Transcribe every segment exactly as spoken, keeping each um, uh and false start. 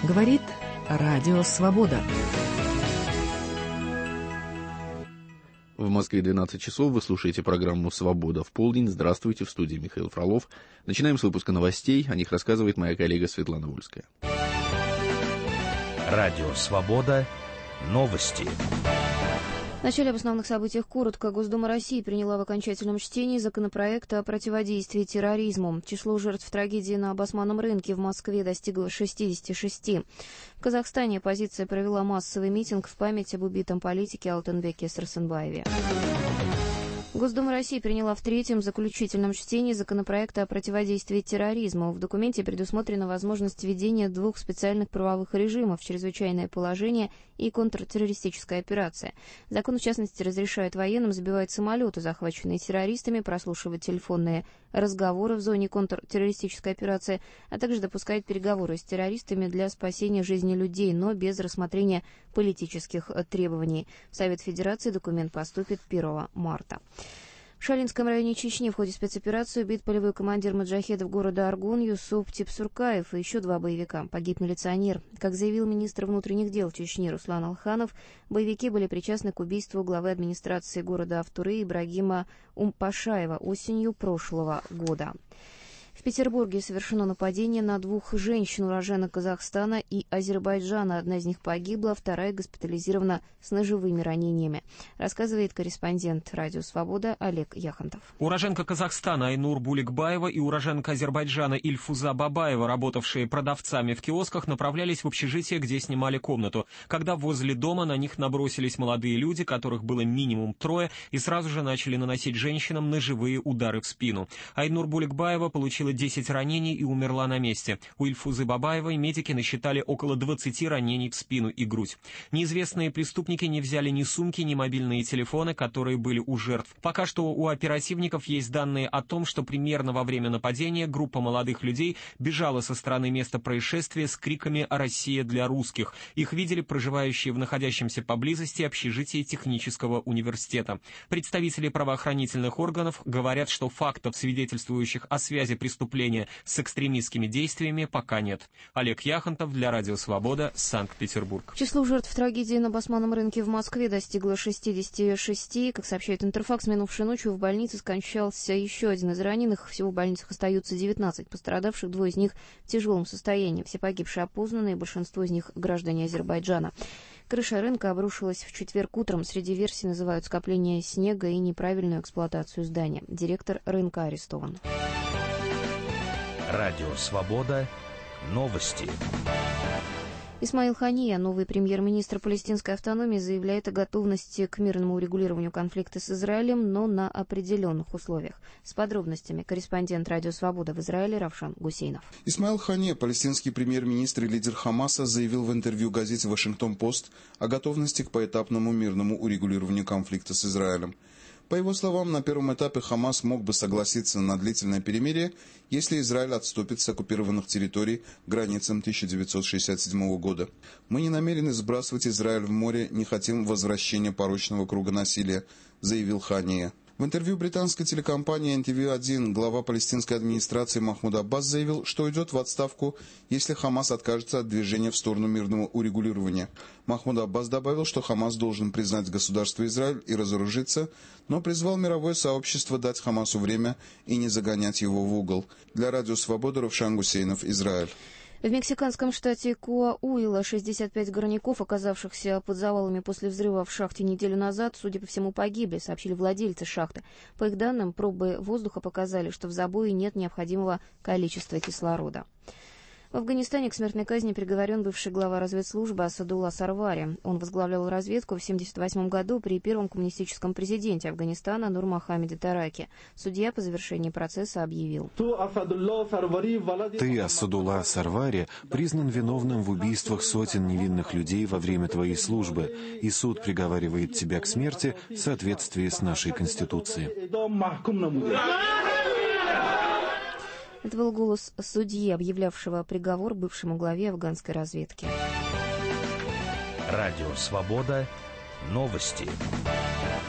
Говорит Радио Свобода. В Москве двенадцать часов. Вы слушаете программу «Свобода в полдень». Здравствуйте, в студии Михаил Фролов. Начинаем с выпуска новостей. О них рассказывает моя коллега Светлана Вольская. Радио «Свобода». Новости. В начале об основных событиях коротко. Госдума России приняла в окончательном чтении законопроект о противодействии терроризму. Число жертв трагедии на Басманном рынке в Москве достигло шестидесяти шести. В Казахстане оппозиция провела массовый митинг в память об убитом политике Алтынбеке Сарсенбаеве. Госдума России приняла в третьем заключительном чтении законопроект о противодействии терроризму. В документе предусмотрена возможность введения двух специальных правовых режимов: чрезвычайное положение и контртеррористическая операция. Закон, в частности, разрешает военным забивать самолеты, захваченные террористами, прослушивать телефонные разговоры в зоне контртеррористической операции, а также допускает переговоры с террористами для спасения жизни людей, но без рассмотрения политических требований. В Совет Федерации документ поступит первого марта. В Шалинском районе Чечни в ходе спецоперации убит полевой командир маджахедов города Аргун Юсуп Типсуркаев и еще два боевика. Погиб милиционер. Как заявил министр внутренних дел Чечни Руслан Алханов, боевики были причастны к убийству главы администрации города Автуры Ибрагима Умпашаева осенью прошлого года. В Петербурге совершено нападение на двух женщин, уроженок Казахстана и Азербайджана. Одна из них погибла, вторая госпитализирована с ножевыми ранениями. Рассказывает корреспондент Радио Свобода Олег Яхонтов. Уроженка Казахстана Айнур Буликбаева и уроженка Азербайджана Ильфуза Бабаева, работавшие продавцами в киосках, направлялись в общежитие, где снимали комнату, когда возле дома на них набросились молодые люди, которых было минимум трое, и сразу же начали наносить женщинам ножевые удары в спину. Айнур Буликбаева получила десять ранений и умерла на месте. У Ильфузы Бабаевой медики насчитали около двадцати ранений в спину и грудь. Неизвестные преступники не взяли ни сумки, ни мобильные телефоны, которые были у жертв. Пока что у оперативников есть данные о том, что примерно во время нападения группа молодых людей бежала со стороны места происшествия с криками «Россия для русских». Их видели проживающие в находящемся поблизости общежитии технического университета. Представители правоохранительных органов говорят, что фактов, свидетельствующих о связи преступников с экстремистскими действиями, пока нет. Олег Яхонтов для Радио Свобода, Санкт-Петербург. Число жертв трагедии на Басманном рынке в Москве достигло шестидесяти шести. Как сообщает Интерфакс, минувшей ночью в больнице скончался еще один из раненых. Всего в больницах остаются девятнадцать пострадавших, двое из них в тяжелом состоянии. Все погибшие опознаны, и большинство из них граждане Азербайджана. Крыша рынка обрушилась в четверг утром. Среди версий называют скопление снега и неправильную эксплуатацию здания. Директор рынка арестован. Радио «Свобода». Новости. Исмаил Хания, новый премьер-министр палестинской автономии, заявляет о готовности к мирному урегулированию конфликта с Израилем, но на определенных условиях. С подробностями корреспондент Радио Свобода в Израиле Равшан Гусейнов. Исмаил Хания, палестинский премьер-министр и лидер Хамаса, заявил в интервью газете «Вашингтон-Пост» о готовности к поэтапному мирному урегулированию конфликта с Израилем. По его словам, на первом этапе Хамас мог бы согласиться на длительное перемирие, если Израиль отступит с оккупированных территорий к границам тысяча девятьсот шестьдесят седьмого года. «Мы не намерены сбрасывать Израиль в море, не хотим возвращения порочного круга насилия», заявил Хания. В интервью британской телекомпании эн ти ви один глава палестинской администрации Махмуд Аббас заявил, что уйдет в отставку, если Хамас откажется от движения в сторону мирного урегулирования. Махмуд Аббас добавил, что Хамас должен признать государство Израиль и разоружиться, но призвал мировое сообщество дать Хамасу время и не загонять его в угол. Для Радио Свобода Равшан Гусейнов, Израиль. В мексиканском штате Коауила шестьдесят пять горняков, оказавшихся под завалами после взрыва в шахте неделю назад, судя по всему, погибли, сообщили владельцы шахты. По их данным, пробы воздуха показали, что в забое нет необходимого количества кислорода. В Афганистане к смертной казни приговорен бывший глава разведслужбы Асадулла Сарвари. Он возглавлял разведку в тысяча девятьсот семьдесят восьмом году при первом коммунистическом президенте Афганистана Нур-Мохаммеде Тараки. Судья по завершении процесса объявил: «Ты, Асадулла Сарвари, признан виновным в убийствах сотен невинных людей во время твоей службы, и суд приговаривает тебя к смерти в соответствии с нашей Конституцией». Это был голос судьи, объявлявшего приговор бывшему главе афганской разведки. Радио «Свобода». Новости.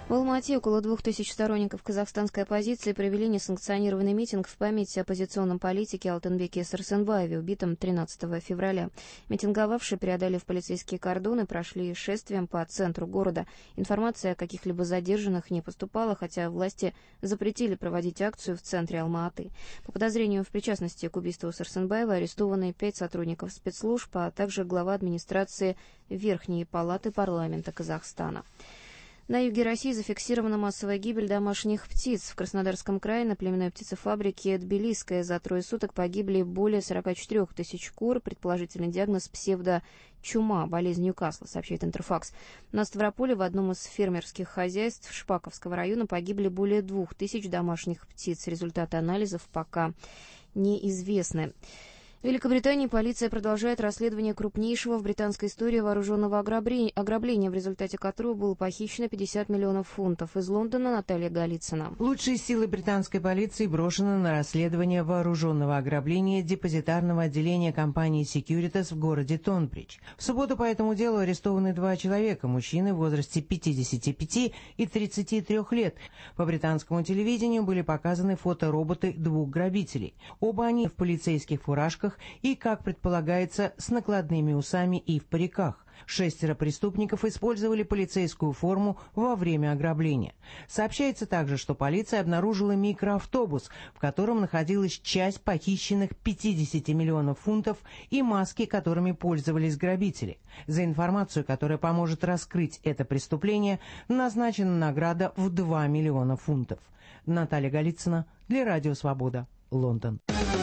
В Алма-Ате около двух тысяч сторонников казахстанской оппозиции провели несанкционированный митинг в память о оппозиционном политике Алтынбеке Сарсенбаеве, убитом тринадцатого февраля. Митинговавшие, преодолев полицейские кордоны, прошли шествием по центру города. Информация о каких-либо задержанных не поступала, хотя власти запретили проводить акцию в центре Алма-Аты. По подозрению в причастности к убийству Сарсенбаева арестованы пять сотрудников спецслужб, а также глава администрации Верхней палаты парламента Казахстана. На юге России зафиксирована массовая гибель домашних птиц. В Краснодарском крае на племенной птицефабрике Тбилисская за трое суток погибли более сорока четырёх тысяч кур. Предположительный диагноз псевдочума, болезнь Ньюкасла, сообщает Интерфакс. На Ставрополе в одном из фермерских хозяйств Шпаковского района погибли более двух тысяч домашних птиц. Результаты анализов пока неизвестны. В Великобритании полиция продолжает расследование крупнейшего в британской истории вооруженного ограбления, в результате которого было похищено пятьдесят миллионов фунтов. Из Лондона Наталья Голицына. Лучшие силы британской полиции брошены на расследование вооруженного ограбления депозитарного отделения компании Securitas в городе Тонбридж. В субботу по этому делу арестованы два человека, мужчины в возрасте пятидесяти пяти и тридцати трёх лет. По британскому телевидению были показаны фотороботы двух грабителей. Оба они в полицейских фуражках и, как предполагается, с накладными усами и в париках. Шестеро преступников использовали полицейскую форму во время ограбления. Сообщается также, что полиция обнаружила микроавтобус, в котором находилась часть похищенных пятидесяти миллионов фунтов и маски, которыми пользовались грабители. За информацию, которая поможет раскрыть это преступление, назначена награда в два миллиона фунтов. Наталья Голицына для Радио Свобода, Лондон.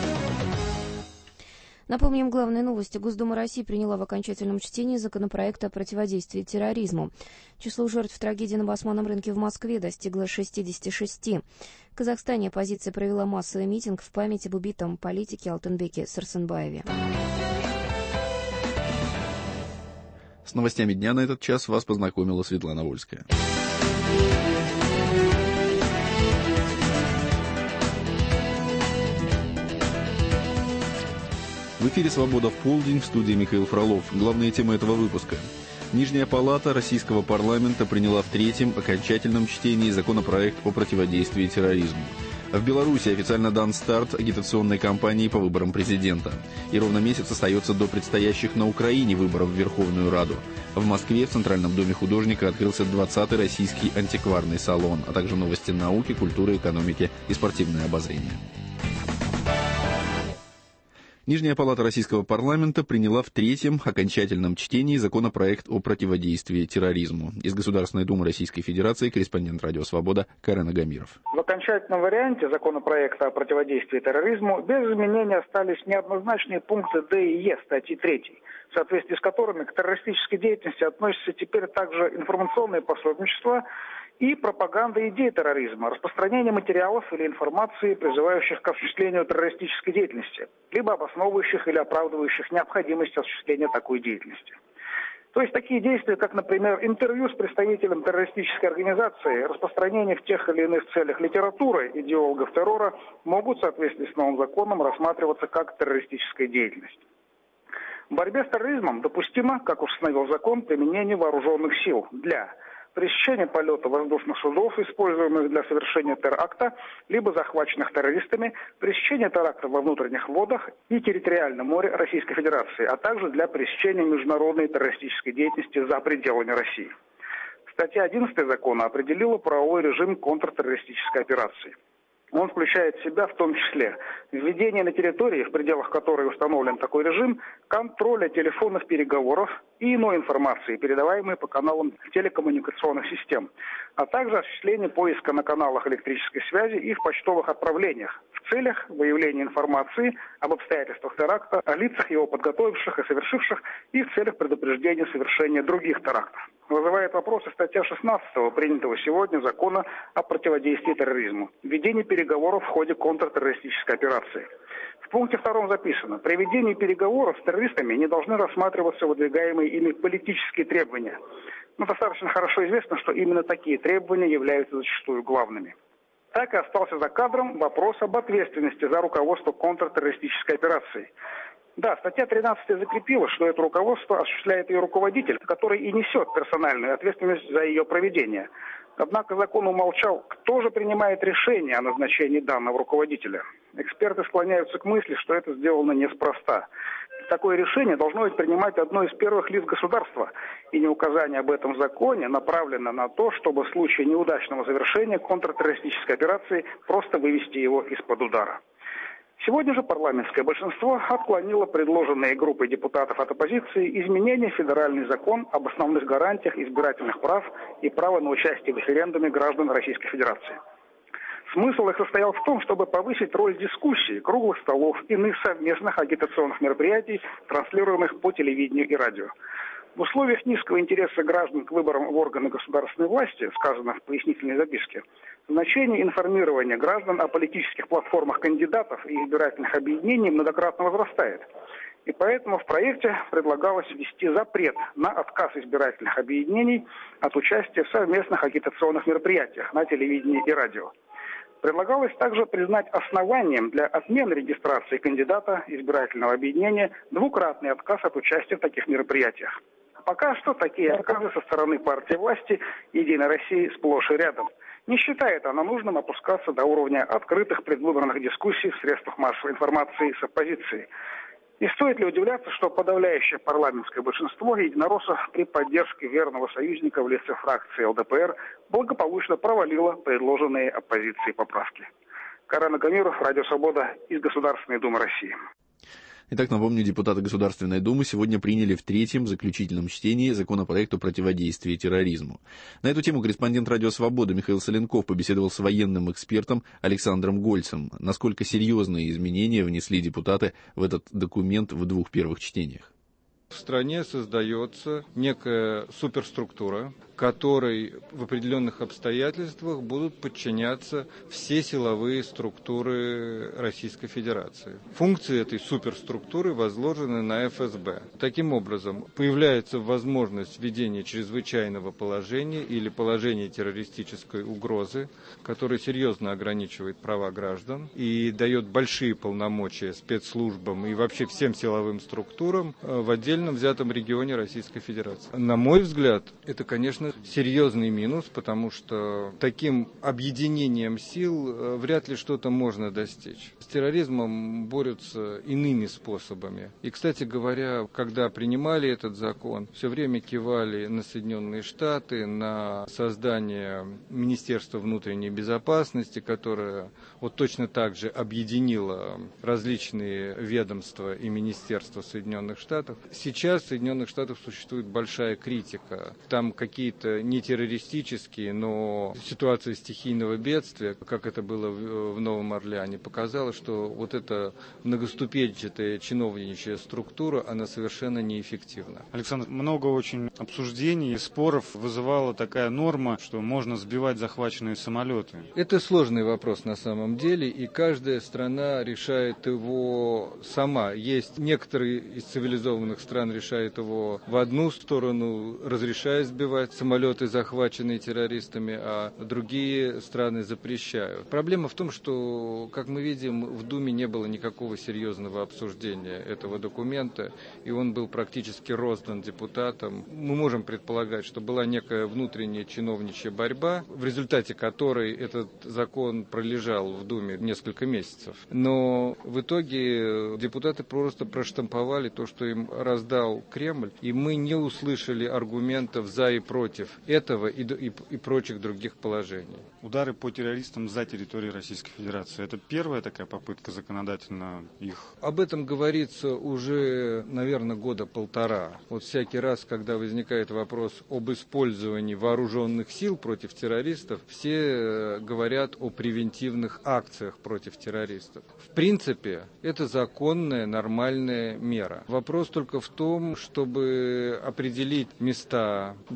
Напомним, главные новости. Госдума России приняла в окончательном чтении законопроект о противодействии терроризму. Число жертв трагедии на Басманном рынке в Москве достигло шестидесяти шести. В Казахстане оппозиция провела массовый митинг в память об убитом политике Алтынбеке Сарсенбаеве. С новостями дня на этот час вас познакомила Светлана Вольская. В эфире «Свобода в полдень», в студии Михаил Фролов. Главные темы этого выпуска. Нижняя палата российского парламента приняла в третьем окончательном чтении законопроект о противодействии терроризму. В Беларуси официально дан старт агитационной кампании по выборам президента. И ровно месяц остается до предстоящих на Украине выборов в Верховную Раду. В Москве в Центральном доме художника открылся двадцатый российский антикварный салон, а также новости науки, культуры, экономики и спортивное обозрение. Нижняя палата российского парламента приняла в третьем окончательном чтении законопроект о противодействии терроризму. Из Государственной Думы Российской Федерации корреспондент Радио Свобода Карен Агамиров. В окончательном варианте законопроекта о противодействии терроризму без изменений остались неоднозначные пункты Д и Е статьи третьей, в соответствии с которыми к террористической деятельности относятся теперь также информационные пособничества и пропаганда идей терроризма, распространение материалов или информации, призывающих к осуществлению террористической деятельности, либо обосновывающих или оправдывающих необходимость осуществления такой деятельности. То есть такие действия, как, например, интервью с представителем террористической организации, распространение в тех или иных целях литературы идеологов террора, могут в соответствии с новым законом рассматриваться как террористическая деятельность. В борьбе с терроризмом допустимо, как установил закон, применение вооруженных сил для пресечения полета воздушных судов, используемых для совершения теракта, либо захваченных террористами, пресечения теракта во внутренних водах и территориальном море Российской Федерации, а также для пресечения международной террористической деятельности за пределами России. Статья одиннадцатая закона определила правовой режим контртеррористической операции. Он включает в себя в том числе введение на территории, в пределах которой установлен такой режим, контроля телефонных переговоров и иной информации, передаваемой по каналам телекоммуникационных систем, а также осуществление поиска на каналах электрической связи и в почтовых отправлениях в целях выявления информации об обстоятельствах теракта, о лицах его подготовивших и совершивших и в целях предупреждения совершения других терактов. Вызывает вопросы статья шестнадцатая принятого сегодня закона о противодействии терроризму. Введение переговоров в ходе контртеррористической операции. В пункте втором записано: при ведении переговоров с террористами не должны рассматриваться выдвигаемые ими политические требования. Но достаточно хорошо известно, что именно такие требования являются зачастую главными. Так и остался за кадром вопрос об ответственности за руководство контртеррористической операцией. Да, статья тринадцать закрепила, что это руководство осуществляет ее руководитель, который и несет персональную ответственность за ее проведение. Однако закон умолчал, кто же принимает решение о назначении данного руководителя. Эксперты склоняются к мысли, что это сделано неспроста. Такое решение должно быть принимать одно из первых лиц государства, и неуказание об этом в законе направлено на то, чтобы в случае неудачного завершения контртеррористической операции просто вывести его из-под удара. Сегодня же парламентское большинство отклонило предложенные группой депутатов от оппозиции изменения в федеральный закон об основных гарантиях избирательных прав и права на участие в референдуме граждан Российской Федерации. Смысл их состоял в том, чтобы повысить роль дискуссий, круглых столов, иных совместных агитационных мероприятий, транслируемых по телевидению и радио. В условиях низкого интереса граждан к выборам в органы государственной власти, сказано в пояснительной записке, значение информирования граждан о политических платформах кандидатов и избирательных объединений многократно возрастает. И поэтому в проекте предлагалось ввести запрет на отказ избирательных объединений от участия в совместных агитационных мероприятиях на телевидении и радио. Предлагалось также признать основанием для отмены регистрации кандидата избирательного объединения двукратный отказ от участия в таких мероприятиях. Пока что такие отказы со стороны партии власти «Единой России» сплошь и рядом. Не считает она нужным опускаться до уровня открытых предвыборных дискуссий в средствах массовой информации с оппозицией. И стоит ли удивляться, что подавляющее парламентское большинство единороссов при поддержке верного союзника в лице фракции эл дэ пэ эр благополучно провалило предложенные оппозицией поправки. Карен Агамиров, Радио Свобода, из Государственной Думы России. Итак, напомню, депутаты Государственной Думы сегодня приняли в третьем заключительном чтении законопроект о противодействии терроризму. На эту тему корреспондент Радио Свобода Михаил Соленков побеседовал с военным экспертом Александром Гольцем. Насколько серьезные изменения внесли депутаты в этот документ в двух первых чтениях? В стране создается некая суперструктура, которой в определенных обстоятельствах будут подчиняться все силовые структуры Российской Федерации. Функции этой суперструктуры возложены на эф эс бэ. Таким образом, появляется возможность введения чрезвычайного положения или положения террористической угрозы, которое серьезно ограничивает права граждан и дает большие полномочия спецслужбам и вообще всем силовым структурам в отдельном взятом регионе Российской Федерации. На мой взгляд, это, конечно, серьезный минус, потому что таким объединением сил вряд ли что-то можно достичь. С терроризмом борются иными способами. И, кстати говоря, когда принимали этот закон, все время кивали на Соединенные Штаты, на создание Министерства внутренней безопасности, которое вот точно так же объединило различные ведомства и министерства Соединенных Штатов. Сейчас в Соединенных Штатах существует большая критика. Там какие-то не террористические, но ситуация стихийного бедствия, как это было в Новом Орлеане, показала, что вот эта многоступенчатая чиновничья структура, она совершенно неэффективна. Александр, много очень обсуждений и споров вызывала такая норма, что можно сбивать захваченные самолеты. Это сложный вопрос на самом деле, и каждая страна решает его сама. Есть некоторые из цивилизованных стран решают его в одну сторону, разрешая сбивать самолеты, захваченные террористами, а другие страны запрещают. Проблема в том, что, как мы видим, в Думе не было никакого серьезного обсуждения этого документа, и он был практически роздан депутатам. Мы можем предполагать, что была некая внутренняя чиновничья борьба, в результате которой этот закон пролежал в Думе несколько месяцев. Но в итоге депутаты просто проштамповали то, что им раздал Кремль, и мы не услышали аргументов за и против этого и, и, и прочих других положений. Удары по террористам за территорией Российской Федерации. Это первая такая попытка законодательно их? Об этом говорится уже, наверное, года полтора. Вот всякий раз, когда возникает вопрос об использовании вооруженных сил против террористов, все говорят о превентивных акциях против террористов. В принципе, это законная, нормальная мера. Вопрос только в том, чтобы определить места дислокации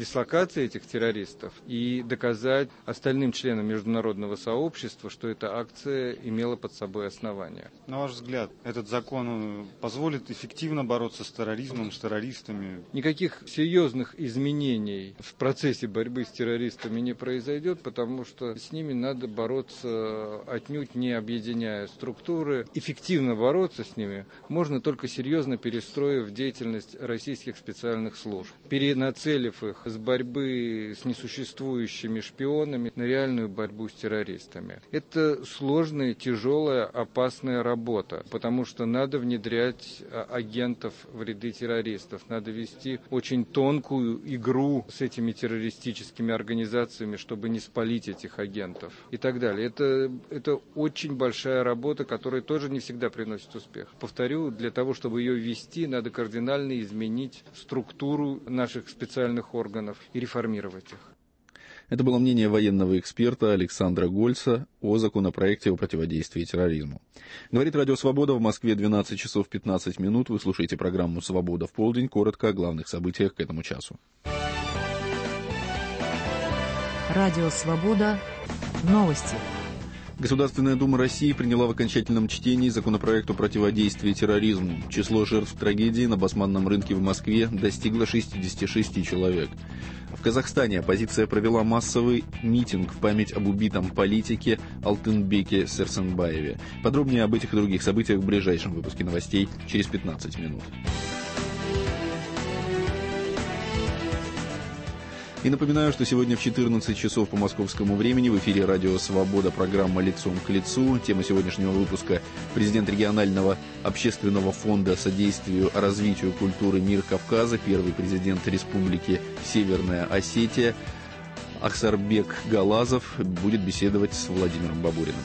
ликвидации этих террористов и доказать остальным членам международного сообщества, что эта акция имела под собой основания. На ваш взгляд, этот закон позволит эффективно бороться с терроризмом, с террористами? Никаких серьезных изменений в процессе борьбы с террористами не произойдет, потому что с ними надо бороться отнюдь не объединяя структуры. Эффективно бороться с ними можно только серьезно перестроив деятельность российских специальных служб, перенацелив их с борьбы с несуществующими шпионами на реальную борьбу с террористами. Это сложная, тяжелая, опасная работа, потому что надо внедрять агентов в ряды террористов, надо вести очень тонкую игру с этими террористическими организациями, чтобы не спалить этих агентов и так далее. Это, это очень большая работа, которая тоже не всегда приносит успех. Повторю, для того, чтобы ее вести, надо кардинально изменить структуру наших специальных органов и реформировать их. Это было мнение военного эксперта Александра Гольца о законопроекте о противодействии терроризму. Говорит Радио Свобода, в Москве двенадцать часов пятнадцать минут. Вы слушаете программу «Свобода в полдень». Коротко о главных событиях к этому часу. Радио Свобода. Новости. Государственная Дума России приняла в окончательном чтении законопроект о противодействии терроризму. Число жертв трагедии на Басманном рынке в Москве достигло шестьдесят шесть человек. В Казахстане оппозиция провела массовый митинг в память об убитом политике Алтынбеке Сәрсенбаеве. Подробнее об этих и других событиях в ближайшем выпуске новостей через пятнадцать минут. И напоминаю, что сегодня в четырнадцать часов по московскому времени в эфире «Радио Свобода» программа «Лицом к лицу». Тема сегодняшнего выпуска – президент регионального общественного фонда содействию развитию культуры «Мир Кавказа», первый президент Республики Северная Осетия Ахсарбек Галазов будет беседовать с Владимиром Бабуриным.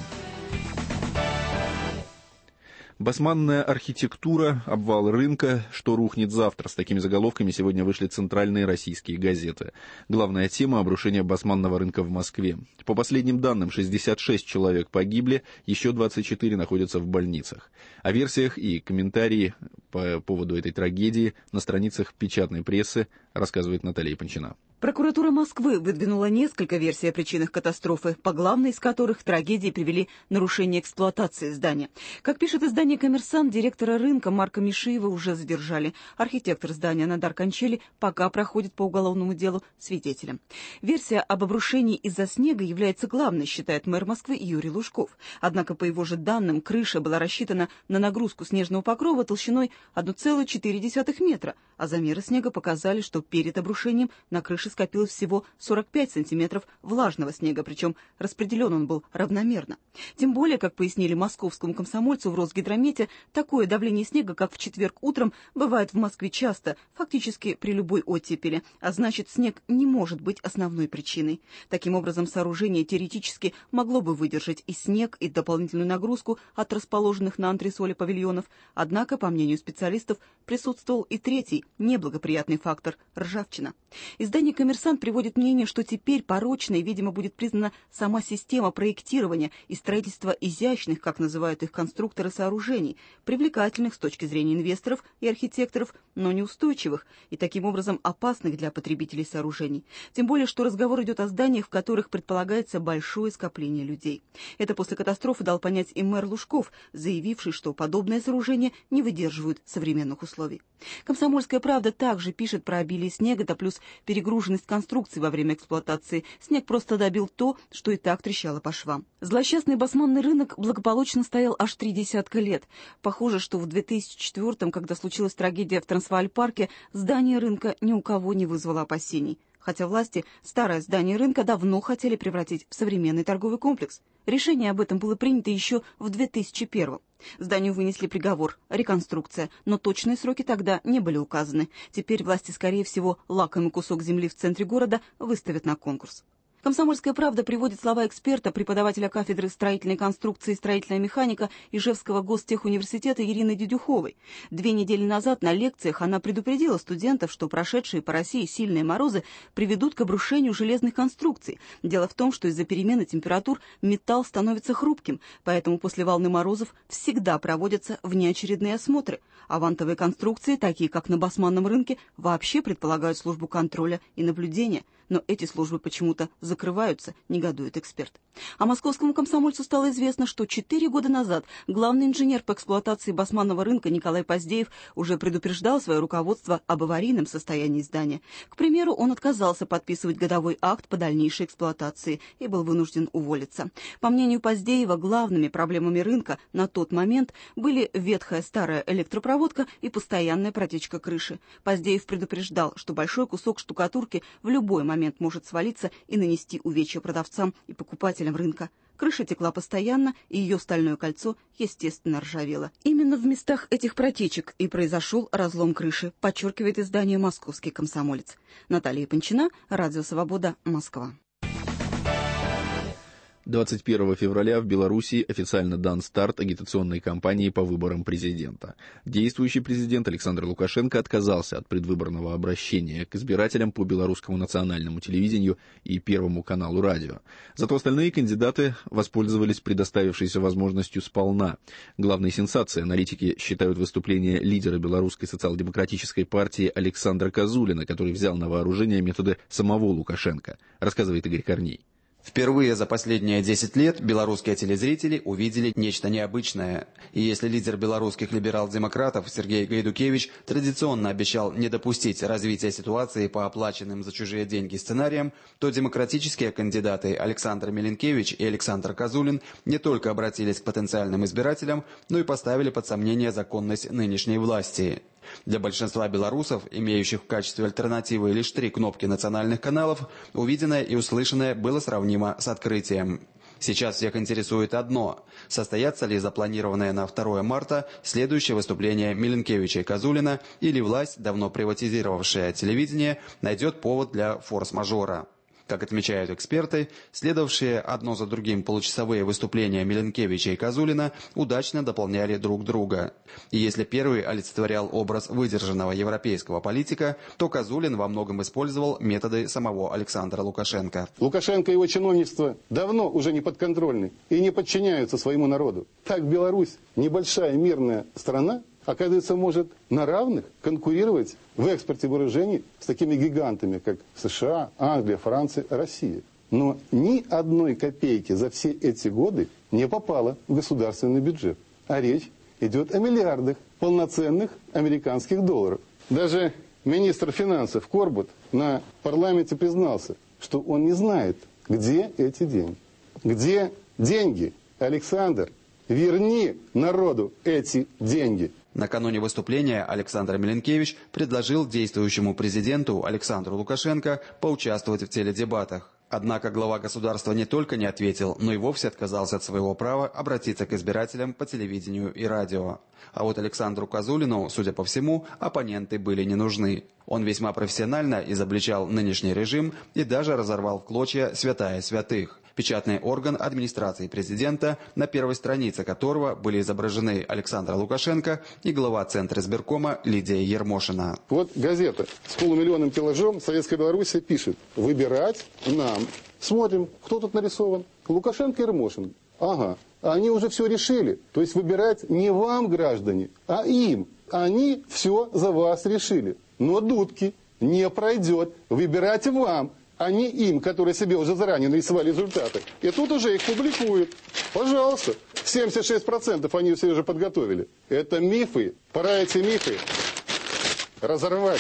Басманная архитектура, обвал рынка, что рухнет завтра. С такими заголовками сегодня вышли центральные российские газеты. Главная тема – обрушение Басманного рынка в Москве. По последним данным, шестьдесят шесть человек погибли, еще двадцать четыре находятся в больницах. О версиях и комментарии по поводу этой трагедии на страницах печатной прессы рассказывает Наталья Панчина. Прокуратура Москвы выдвинула несколько версий о причинах катастрофы, по главной из которых трагедии привели нарушение эксплуатации здания. Как пишет издание «Коммерсант», директора рынка Марка Мишиева уже задержали. Архитектор здания Надар Кончели пока проходит по уголовному делу свидетелем. Версия об обрушении из-за снега является главной, считает мэр Москвы Юрий Лужков. Однако, по его же данным, крыша была рассчитана на нагрузку снежного покрова толщиной одна целая четыре десятых метра, а замеры снега показали, что перед обрушением на крыше скопилось всего сорок пять сантиметров влажного снега, причем распределен он был равномерно. Тем более, как пояснили московскому комсомольцу в Росгидромете, такое давление снега, как в четверг утром, бывает в Москве часто, фактически при любой оттепели, а значит, снег не может быть основной причиной. Таким образом, сооружение теоретически могло бы выдержать и снег, и дополнительную нагрузку от расположенных на антресоле павильонов, однако, по мнению специалистов, присутствовал и третий, неблагоприятный фактор – ржавчина. Издание «Коммерсант» приводит мнение, что теперь порочной, видимо, будет признана сама система проектирования и строительства изящных, как называют их конструкторы, сооружений, привлекательных с точки зрения инвесторов и архитекторов, но неустойчивых и таким образом опасных для потребителей сооружений. Тем более, что разговор идет о зданиях, в которых предполагается большое скопление людей. Это после катастрофы дал понять и мэр Лужков, заявивший, что подобные сооружения не выдерживают современных условий. «Комсомольская правда» также пишет про обилие снега, да плюс перегруженность конструкций во время эксплуатации. Снег просто добил то, что и так трещало по швам. Злосчастный басманный рынок благополучно стоял аж три десятка лет. Похоже, что в две тысячи четвёртом, когда случилась трагедия в Трансвааль-парке, здание рынка ни у кого не вызвало опасений. Хотя власти старое здание рынка давно хотели превратить в современный торговый комплекс. Решение об этом было принято еще в две тысячи первом. Зданию вынесли приговор – реконструкция, но точные сроки тогда не были указаны. Теперь власти, скорее всего, лакомый кусок земли в центре города выставят на конкурс. «Комсомольская правда» приводит слова эксперта, преподавателя кафедры строительной конструкции и строительная механика Ижевского гостехуниверситета Ирины Дедюховой. Две недели назад на лекциях она предупредила студентов, что прошедшие по России сильные морозы приведут к обрушению железных конструкций. Дело в том, что из-за перемены температур металл становится хрупким, поэтому после волны морозов всегда проводятся внеочередные осмотры. Авантовые конструкции, такие как на Басманном рынке, вообще предполагают службу контроля и наблюдения. Но эти службы почему-то закрываются, негодует эксперт. А московскому комсомольцу стало известно, что четыре года назад главный инженер по эксплуатации басманного рынка Николай Поздеев уже предупреждал свое руководство об аварийном состоянии здания. К примеру, он отказался подписывать годовой акт по дальнейшей эксплуатации и был вынужден уволиться. По мнению Поздеева, главными проблемами рынка на тот момент были ветхая старая электропроводка и постоянная протечка крыши. Поздеев предупреждал, что большой кусок штукатурки в любой момент может свалиться и нанести увечья продавцам и покупателям рынка. Крыша текла постоянно, и ее стальное кольцо, естественно, ржавело. Именно в местах этих протечек и произошел разлом крыши, подчеркивает издание «Московский комсомолец». Наталья Панчина, Радио Свобода, Москва. двадцать первого февраля в Беларуси официально дан старт агитационной кампании по выборам президента. Действующий президент Александр Лукашенко отказался от предвыборного обращения к избирателям по белорусскому национальному телевидению и Первому каналу радио. Зато остальные кандидаты воспользовались предоставившейся возможностью сполна. Главной сенсацией аналитики считают выступление лидера белорусской социал-демократической партии Александра Козулина, который взял на вооружение методы самого Лукашенко, рассказывает Игорь Корней. Впервые за последние десять лет белорусские телезрители увидели нечто необычное. И если лидер белорусских либерал-демократов Сергей Гайдукевич традиционно обещал не допустить развития ситуации по оплаченным за чужие деньги сценариям, то демократические кандидаты Александр Меленкевич и Александр Козулин не только обратились к потенциальным избирателям, но и поставили под сомнение законность нынешней власти. Для большинства белорусов, имеющих в качестве альтернативы лишь три кнопки национальных каналов, увиденное и услышанное было сравнимо с открытием. Сейчас всех интересует одно – состоятся ли запланированное на второе марта следующее выступление Меленкевича и Козулина, или власть, давно приватизировавшая телевидение, найдет повод для форс-мажора. Как отмечают эксперты, следовавшие одно за другим получасовые выступления Меленкевича и Козулина удачно дополняли друг друга. И если первый олицетворял образ выдержанного европейского политика, то Козулин во многом использовал методы самого Александра Лукашенко. Лукашенко и его чиновничество давно уже не подконтрольны и не подчиняются своему народу. Так Беларусь, небольшая мирная страна, оказывается, может на равных конкурировать в экспорте вооружений с такими гигантами, как США, Англия, Франция, Россия. Но ни одной копейки за все эти годы не попало в государственный бюджет. А речь идет о миллиардах полноценных американских долларов. Даже министр финансов Корбут на парламенте признался, что он не знает, где эти деньги. Где деньги? Александр, верни народу эти деньги. Накануне выступления Александр Меленкевич предложил действующему президенту Александру Лукашенко поучаствовать в теледебатах. Однако глава государства не только не ответил, но и вовсе отказался от своего права обратиться к избирателям по телевидению и радио. А вот Александру Козулину, судя по всему, оппоненты были не нужны. Он весьма профессионально изобличал нынешний режим и даже разорвал в клочья святая святых. Печатный орган администрации президента, на первой странице которого были изображены Александр Лукашенко и глава Центра избиркома Лидия Ермошина. Вот газета с полумиллионным тиражом Советской Беларуси пишет: «Выбирать нам». Смотрим, кто тут нарисован. Лукашенко и Ермошин. Ага, они уже все решили. То есть выбирать не вам, граждане, а им. Они все за вас решили. Но дудки не пройдет. Выбирать вам, а не им, которые себе уже заранее нарисовали результаты. И тут уже их публикуют. Пожалуйста. семьдесят шесть процентов они все уже подготовили. Это мифы. Пора эти мифы разорвать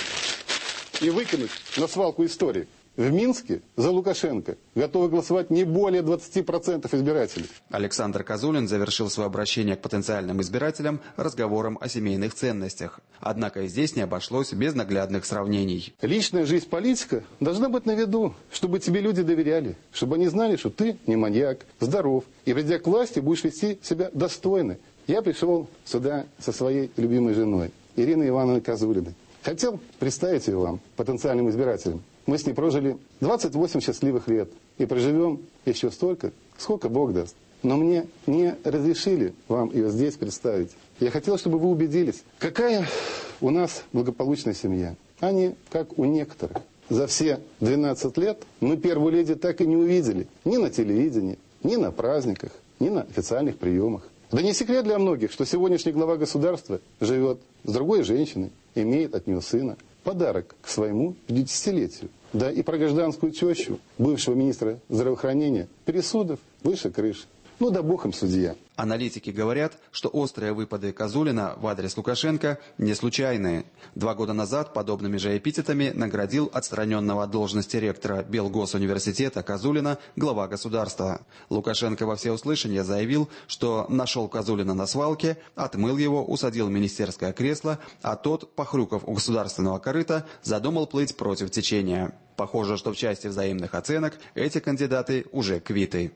и выкинуть на свалку истории. В Минске за Лукашенко готовы голосовать не более двадцати процентов избирателей. Александр Козулин завершил свое обращение к потенциальным избирателям разговором о семейных ценностях. Однако и здесь не обошлось без наглядных сравнений. Личная жизнь политика должна быть на виду, чтобы тебе люди доверяли, чтобы они знали, что ты не маньяк, здоров, и придя к власти будешь вести себя достойно. Я пришел сюда со своей любимой женой, Ириной Ивановной Козулиной. Хотел представить ее вам, потенциальным избирателям. Мы с ней прожили двадцать восемь счастливых лет и проживем еще столько, сколько Бог даст. Но мне не разрешили вам ее здесь представить. Я хотел, чтобы вы убедились, какая у нас благополучная семья, а не как у некоторых. За все двенадцать лет мы первую леди так и не увидели ни на телевидении, ни на праздниках, ни на официальных приемах. Да не секрет для многих, что сегодняшний глава государства живет с другой женщиной, имеет от нее сына. подарок к своему пятидесятилетию. Да и про гражданскую тещу бывшего министра здравоохранения пересудов выше крыши. Ну да бог им судья. Аналитики говорят, что острые выпады Козулина в адрес Лукашенко не случайные. Два года назад подобными же эпитетами наградил отстраненного от должности ректора Белгосуниверситета Козулина глава государства. Лукашенко во всеуслышание заявил, что нашел Козулина на свалке, отмыл его, усадил в министерское кресло, а тот, похрюкав у государственного корыта, задумал плыть против течения. Похоже, что в части взаимных оценок эти кандидаты уже квиты.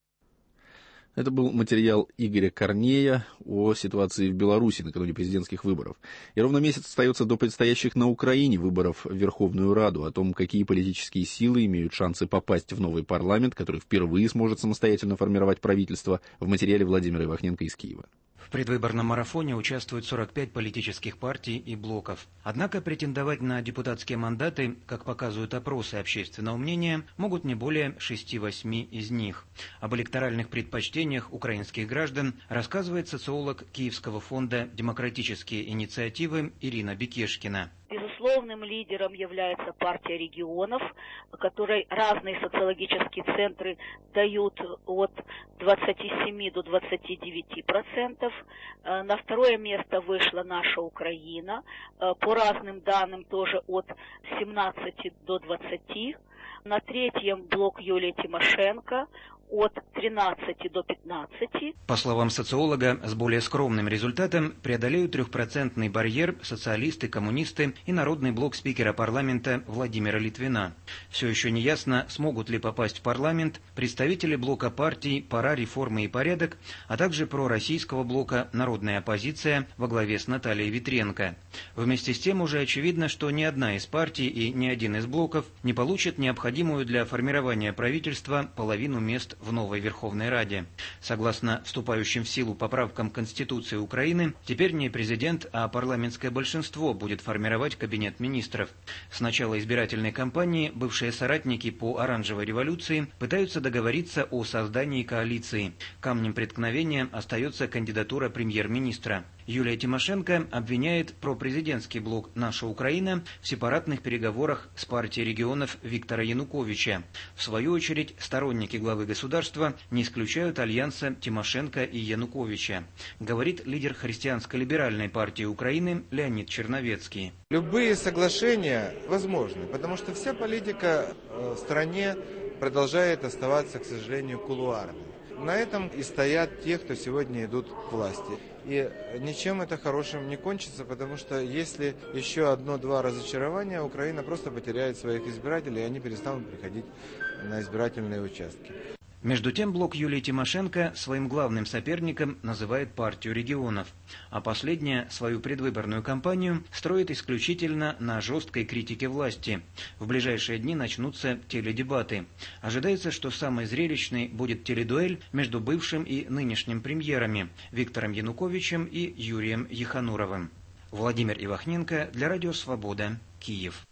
Это был материал Игоря Корнея о ситуации в Беларуси накануне президентских выборов. И ровно месяц остается до предстоящих на Украине выборов в Верховную Раду. О том, какие политические силы имеют шансы попасть в новый парламент, который впервые сможет самостоятельно формировать правительство, в материале Владимира Ивахненко из Киева. В предвыборном марафоне участвуют сорок пять политических партий и блоков. Однако претендовать на депутатские мандаты, как показывают опросы общественного мнения, могут не более шести-восьми из них. Об электоральных предпочтениях украинских граждан рассказывает социолог Киевского фонда «Демократические инициативы» Ирина Бекешкина. Безусловным лидером является партия регионов, которой разные социологические центры дают от двадцати семи до двадцати девяти процентов. На второе место вышла «Наша Украина», по разным данным тоже от семнадцати до двадцати. На третьем блок Юлии Тимошенко от тринадцати до пятнадцати. По словам социолога, с более скромным результатом преодолеют трехпроцентный барьер социалисты, коммунисты и народный блок спикера парламента Владимира Литвина. Все еще не ясно, смогут ли попасть в парламент представители блока партий «Пора, реформы и порядок», а также пророссийского блока «Народная оппозиция» во главе с Натальей Витренко. Вместе с тем уже очевидно, что ни одна из партий и ни один из блоков не получит необходимую для формирования правительства половину мест в новой Верховной Раде. Согласно вступающим в силу поправкам Конституции Украины, теперь не президент, а парламентское большинство будет формировать кабинет министров. С начала избирательной кампании бывшие соратники по оранжевой революции пытаются договориться о создании коалиции. Камнем преткновения остается кандидатура премьер-министра. Юлия Тимошенко обвиняет пропрезидентский блок «Наша Украина» в сепаратных переговорах с партией регионов Виктора Януковича. В свою очередь, сторонники главы государства не исключают альянса Тимошенко и Януковича, говорит лидер христианско-либеральной партии Украины Леонид Черновецкий. Любые соглашения возможны, потому что вся политика в стране продолжает оставаться, к сожалению, кулуарной. На этом и стоят те, кто сегодня идут к власти. И ничем это хорошим не кончится, потому что если еще одно-два разочарования, Украина просто потеряет своих избирателей, и они перестанут приходить на избирательные участки. Между тем, блок Юлии Тимошенко своим главным соперником называет партию регионов, а последняя свою предвыборную кампанию строит исключительно на жесткой критике власти. В ближайшие дни начнутся теледебаты. Ожидается, что самой зрелищной будет теледуэль между бывшим и нынешним премьерами Виктором Януковичем и Юрием Ехануровым. Владимир Ивахненко для Радио Свобода, Киев.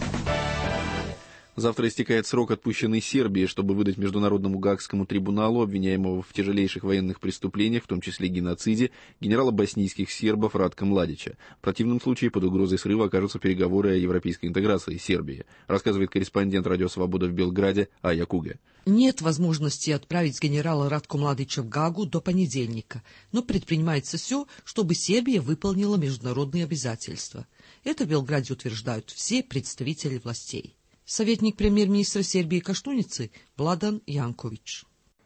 Завтра истекает срок, отпущенный Сербии, чтобы выдать Международному Гаагскому трибуналу обвиняемого в тяжелейших военных преступлениях, в том числе геноциде, генерала боснийских сербов Радка Младича. В противном случае под угрозой срыва окажутся переговоры о европейской интеграции Сербии, рассказывает корреспондент Радио Свобода в Белграде Ая Куге. Нет возможности отправить генерала Радка Младича в Гаагу до понедельника, но предпринимается все, чтобы Сербия выполнила международные обязательства. Это в Белграде утверждают все представители властей. Советник премьер-министра Сербии Каштуницы Владан Янкович.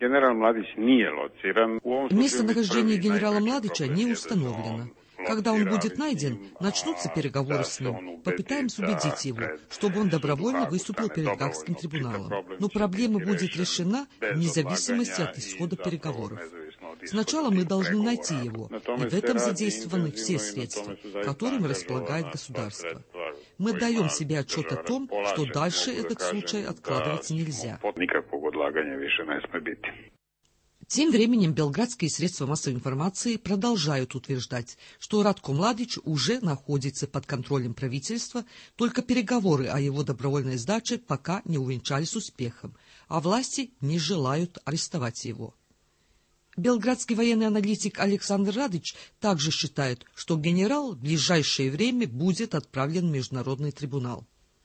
Местонахождение генерала Младича не установлено. Когда он будет найден, начнутся переговоры с ним. Попытаемся убедить его, чтобы он добровольно выступил перед Гаагским трибуналом. Но проблема будет решена вне зависимости от исхода переговоров. Сначала мы должны найти его, и в этом задействованы все средства, которыми располагает государство. Мы даем себе отчет о том, что дальше этот случай откладывать нельзя. Тем временем белградские средства массовой информации продолжают утверждать, что Радко Младич уже находится под контролем правительства, только переговоры о его добровольной сдаче пока не увенчались успехом, а власти не желают арестовать его. Белградский военный аналитик Александр Радыч также считает, что генерал в ближайшее время будет отправлен в международный трибунал.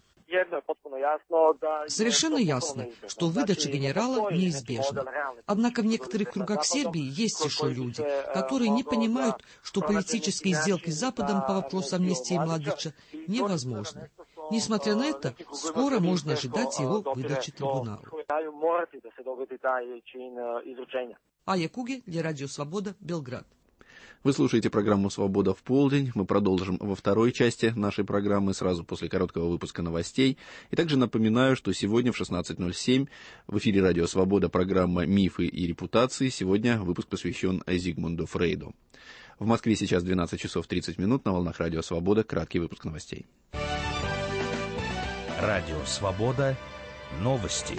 Совершенно ясно, что выдача генерала неизбежна. Однако в некоторых кругах Сербии есть еще люди, которые не понимают, что политические сделки с Западом по вопросу амнистии Младича невозможны. Несмотря на это, скоро можно ожидать его выдачи трибуналу. Ая Куги для Радио Свобода, Белград. Вы слушаете программу «Свобода в полдень». Мы продолжим во второй части нашей программы сразу после короткого выпуска новостей. И также напоминаю, что сегодня в шестнадцать ноль семь в эфире «Радио Свобода» программа «Мифы и репутации». Сегодня выпуск посвящен Зигмунду Фрейду. В Москве сейчас двенадцать часов тридцать минут. На волнах «Радио Свобода» краткий выпуск новостей. Радио Свобода. Новости.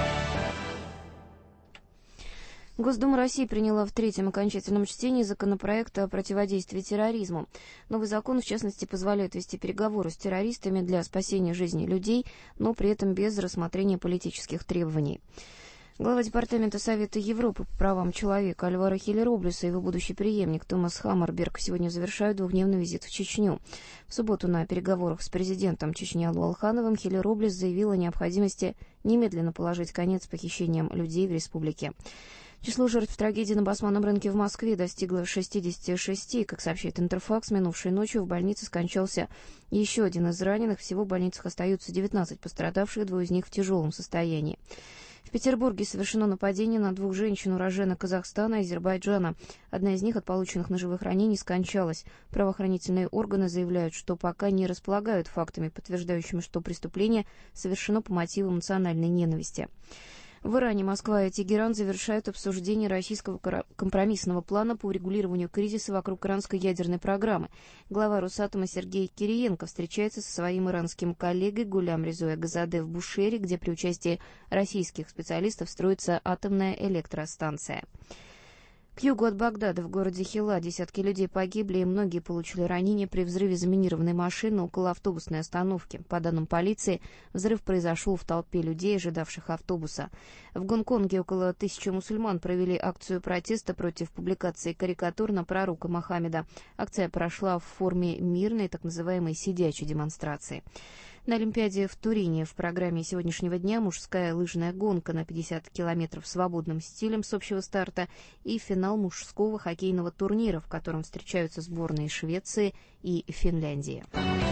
Госдума России приняла в третьем окончательном чтении законопроект о противодействии терроризму. Новый закон, в частности, позволяет вести переговоры с террористами для спасения жизни людей, но при этом без рассмотрения политических требований. Глава Департамента Совета Европы по правам человека Альваро Хилли-Роблес и его будущий преемник Томас Хаммерберг сегодня завершают двухдневный визит в Чечню. В субботу на переговорах с президентом Чечни Аллу Алхановым Хилли-Роблес заявил о необходимости немедленно положить конец похищениям людей в республике. Число жертв трагедии на Басманном рынке в Москве достигло шестидесяти шести. Как сообщает Интерфакс, минувшей ночью в больнице скончался еще один из раненых. Всего в больницах остаются девятнадцать пострадавших, двое из них в тяжелом состоянии. В Петербурге совершено нападение на двух женщин, уроженок Казахстана и Азербайджана. Одна из них от полученных ножевых ранений скончалась. Правоохранительные органы заявляют, что пока не располагают фактами, подтверждающими, что преступление совершено по мотивам национальной ненависти. В Иране Москва и Тегеран завершают обсуждение российского компромиссного плана по урегулированию кризиса вокруг иранской ядерной программы. Глава Росатома Сергей Кириенко встречается со своим иранским коллегой Гулям Резоя Газаде в Бушере, где при участии российских специалистов строится атомная электростанция. К югу от Багдада, в городе Хила, десятки людей погибли и многие получили ранения при взрыве заминированной машины около автобусной остановки. По данным полиции, взрыв произошел в толпе людей, ожидавших автобуса. В Гонконге около тысячи мусульман провели акцию протеста против публикации карикатур на пророка Мохаммеда. Акция прошла в форме мирной, так называемой сидячей демонстрации. На Олимпиаде в Турине в программе сегодняшнего дня мужская лыжная гонка на пятьдесят километров свободным стилем с общего старта и финал мужского хоккейного турнира, в котором встречаются сборные Швеции и Финляндии.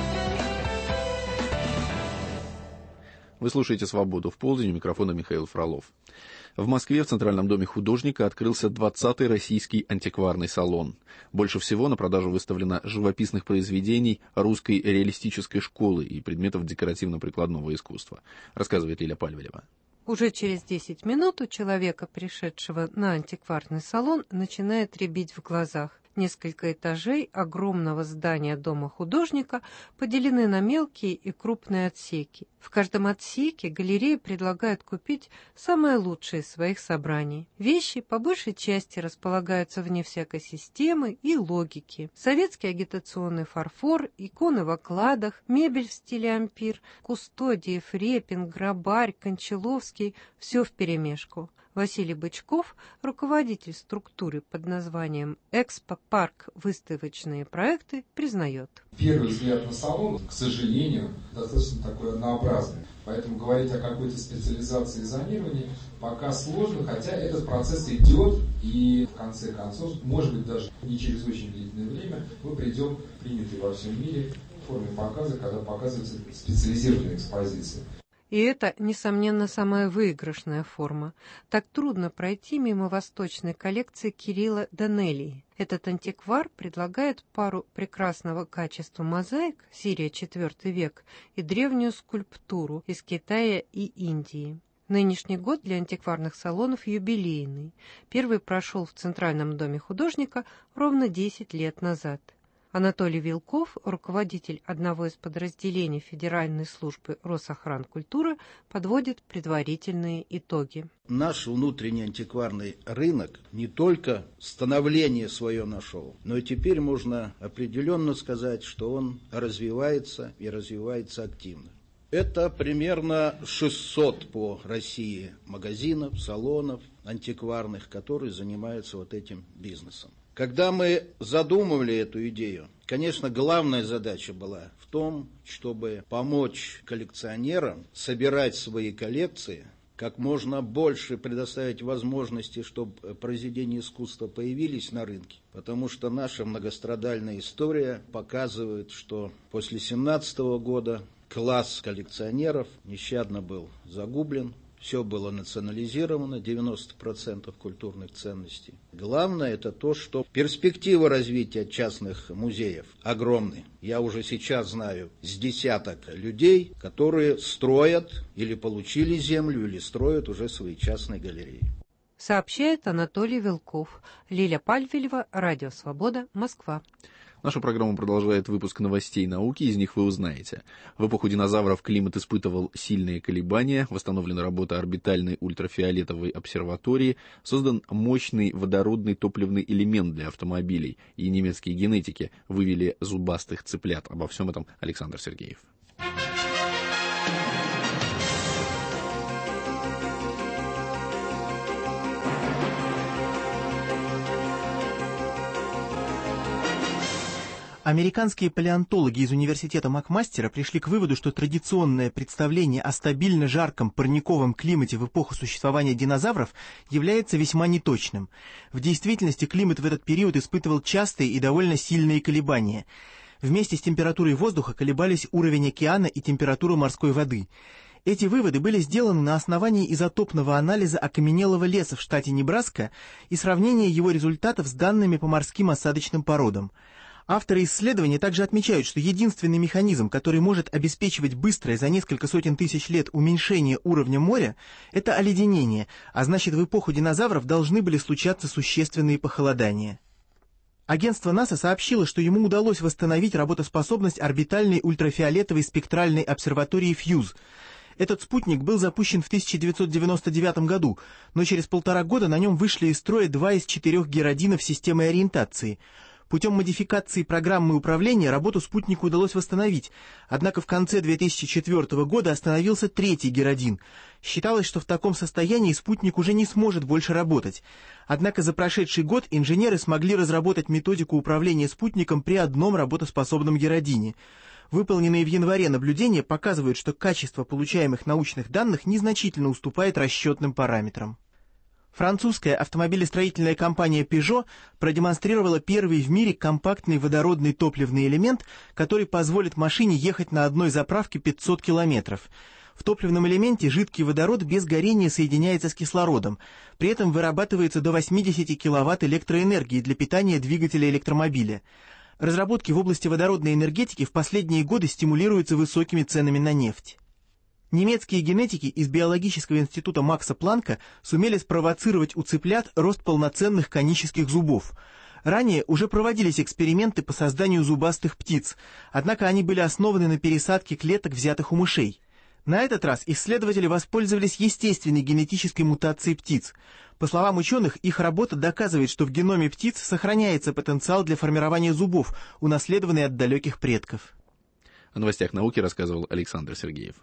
Вы слушаете «Свободу в полдень», у микрофона Михаил Фролов. В Москве в Центральном доме художника открылся двадцатый российский антикварный салон. Больше всего на продажу выставлено живописных произведений русской реалистической школы и предметов декоративно-прикладного искусства, рассказывает Лиля Пальвелева. Уже через десять минут у человека, пришедшего на антикварный салон, начинает рябить в глазах. Несколько этажей огромного здания дома художника поделены на мелкие и крупные отсеки. В каждом отсеке галерея предлагает купить самое лучшее из своих собраний. Вещи по большей части располагаются вне всякой системы и логики. Советский агитационный фарфор, иконы в окладах, мебель в стиле ампир, Кустодиев, Репин, Грабарь, Кончаловский – все вперемешку. Василий Бычков, руководитель структуры под названием «Экспо-парк. Выставочные проекты», признает. Первый взгляд на салон, к сожалению, достаточно такой однообразный. Поэтому говорить о какой-то специализации и зонировании пока сложно, хотя этот процесс идет, и в конце концов, может быть, даже не через очень длительное время, мы придем к принятой во всем мире форме показа, когда показываются специализированные экспозиции. И это, несомненно, самая выигрышная форма. Так трудно пройти мимо восточной коллекции Кирилла Данелии. Этот антиквар предлагает пару прекрасного качества мозаик, Сирия четвёртый век, и древнюю скульптуру из Китая и Индии. Нынешний год для антикварных салонов юбилейный. Первый прошел в Центральном доме художника ровно десять лет назад. Анатолий Вилков, руководитель одного из подразделений Федеральной службы Росохранкультуры, подводит предварительные итоги. Наш внутренний антикварный рынок не только становление свое нашел, но и теперь можно определенно сказать, что он развивается и развивается активно. Это примерно шестьсот по России магазинов, салонов антикварных, которые занимаются вот этим бизнесом. Когда мы задумывали эту идею, конечно, главная задача была в том, чтобы помочь коллекционерам собирать свои коллекции, как можно больше предоставить возможности, чтобы произведения искусства появились на рынке. Потому что наша многострадальная история показывает, что после семнадцатого года класс коллекционеров нещадно был загублен. Все было национализировано, девяносто процентов культурных ценностей. Главное это то, что перспектива развития частных музеев огромны. Я уже сейчас знаю с десяток людей, которые строят или получили землю, или строят уже свои частные галереи. Сообщает Анатолий Вилков. Лиля Пальвелева, Радио Свобода, Москва. Нашу программу продолжает выпуск новостей науки, из них вы узнаете. В эпоху динозавров климат испытывал сильные колебания, восстановлена работа орбитальной ультрафиолетовой обсерватории, создан мощный водородный топливный элемент для автомобилей, и немецкие генетики вывели зубастых цыплят. Обо всем этом Александр Сергеев. Американские палеонтологи из университета Макмастера пришли к выводу, что традиционное представление о стабильно жарком парниковом климате в эпоху существования динозавров является весьма неточным. В действительности климат в этот период испытывал частые и довольно сильные колебания. Вместе с температурой воздуха колебались уровень океана и температура морской воды. Эти выводы были сделаны на основании изотопного анализа окаменелого леса в штате Небраска и сравнения его результатов с данными по морским осадочным породам. Авторы исследования также отмечают, что единственный механизм, который может обеспечивать быстрое за несколько сотен тысяч лет уменьшение уровня моря, это оледенение, а значит в эпоху динозавров должны были случаться существенные похолодания. Агентство НАСА сообщило, что ему удалось восстановить работоспособность орбитальной ультрафиолетовой спектральной обсерватории фьюз. Этот спутник был запущен в тысяча девятьсот девяносто девятом году, но через полтора года на нем вышли из строя два из четырех геродинов системы ориентации. Путем модификации программы управления работу спутнику удалось восстановить, однако в конце две тысячи четвёртого года остановился третий геродин. Считалось, что в таком состоянии спутник уже не сможет больше работать. Однако за прошедший год инженеры смогли разработать методику управления спутником при одном работоспособном геродине. Выполненные в январе наблюдения показывают, что качество получаемых научных данных незначительно уступает расчетным параметрам. Французская автомобилестроительная компания Peugeot продемонстрировала первый в мире компактный водородный топливный элемент, который позволит машине ехать на одной заправке пятьсот километров. В топливном элементе жидкий водород без горения соединяется с кислородом. При этом вырабатывается до восемьдесят киловатт электроэнергии для питания двигателя электромобиля. Разработки в области водородной энергетики в последние годы стимулируются высокими ценами на нефть. Немецкие генетики из биологического института Макса Планка сумели спровоцировать у цыплят рост полноценных конических зубов. Ранее уже проводились эксперименты по созданию зубастых птиц, однако они были основаны на пересадке клеток, взятых у мышей. На этот раз исследователи воспользовались естественной генетической мутацией птиц. По словам ученых, их работа доказывает, что в геноме птиц сохраняется потенциал для формирования зубов, унаследованный от далеких предков. О новостях науки рассказывал Александр Сергеев.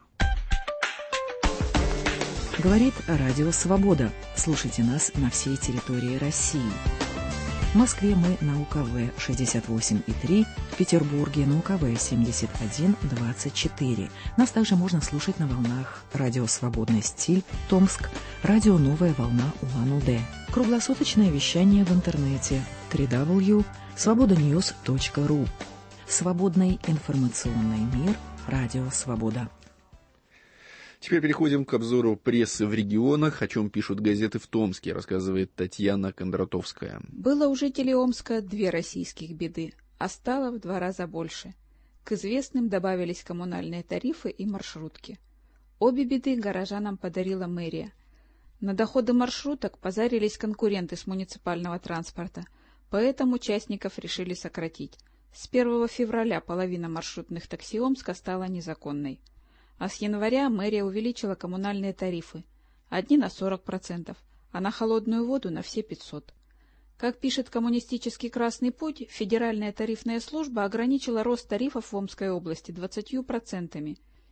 Говорит Радио Свобода. Слушайте нас на всей территории России. В Москве мы на УКВ шестьдесят восемь и три, в Петербурге на УКВ семьдесят один двадцать четыре. Нас также можно слушать на волнах Радио Свободный стиль, Томск, Радио Новая волна Улан-Удэ. Круглосуточное вещание в интернете дабл ю дабл ю дабл ю точка свобода ньюс точка ру. Свободный информационный мир. Радио Свобода. Теперь переходим к обзору прессы в регионах, о чем пишут газеты в Томске, рассказывает Татьяна Кондратовская. Было у жителей Омска две российских беды, а стало в два раза больше. К известным добавились коммунальные тарифы и маршрутки. Обе беды горожанам подарила мэрия. На доходы маршруток позарились конкуренты с муниципального транспорта, поэтому участников решили сократить. С первого февраля половина маршрутных такси Омска стала незаконной. А с января мэрия увеличила коммунальные тарифы. Одни на сорок процентов, а на холодную воду на все пятьсот. Как пишет коммунистический Красный Путь, Федеральная тарифная служба ограничила рост тарифов в Омской области двадцатью процентами.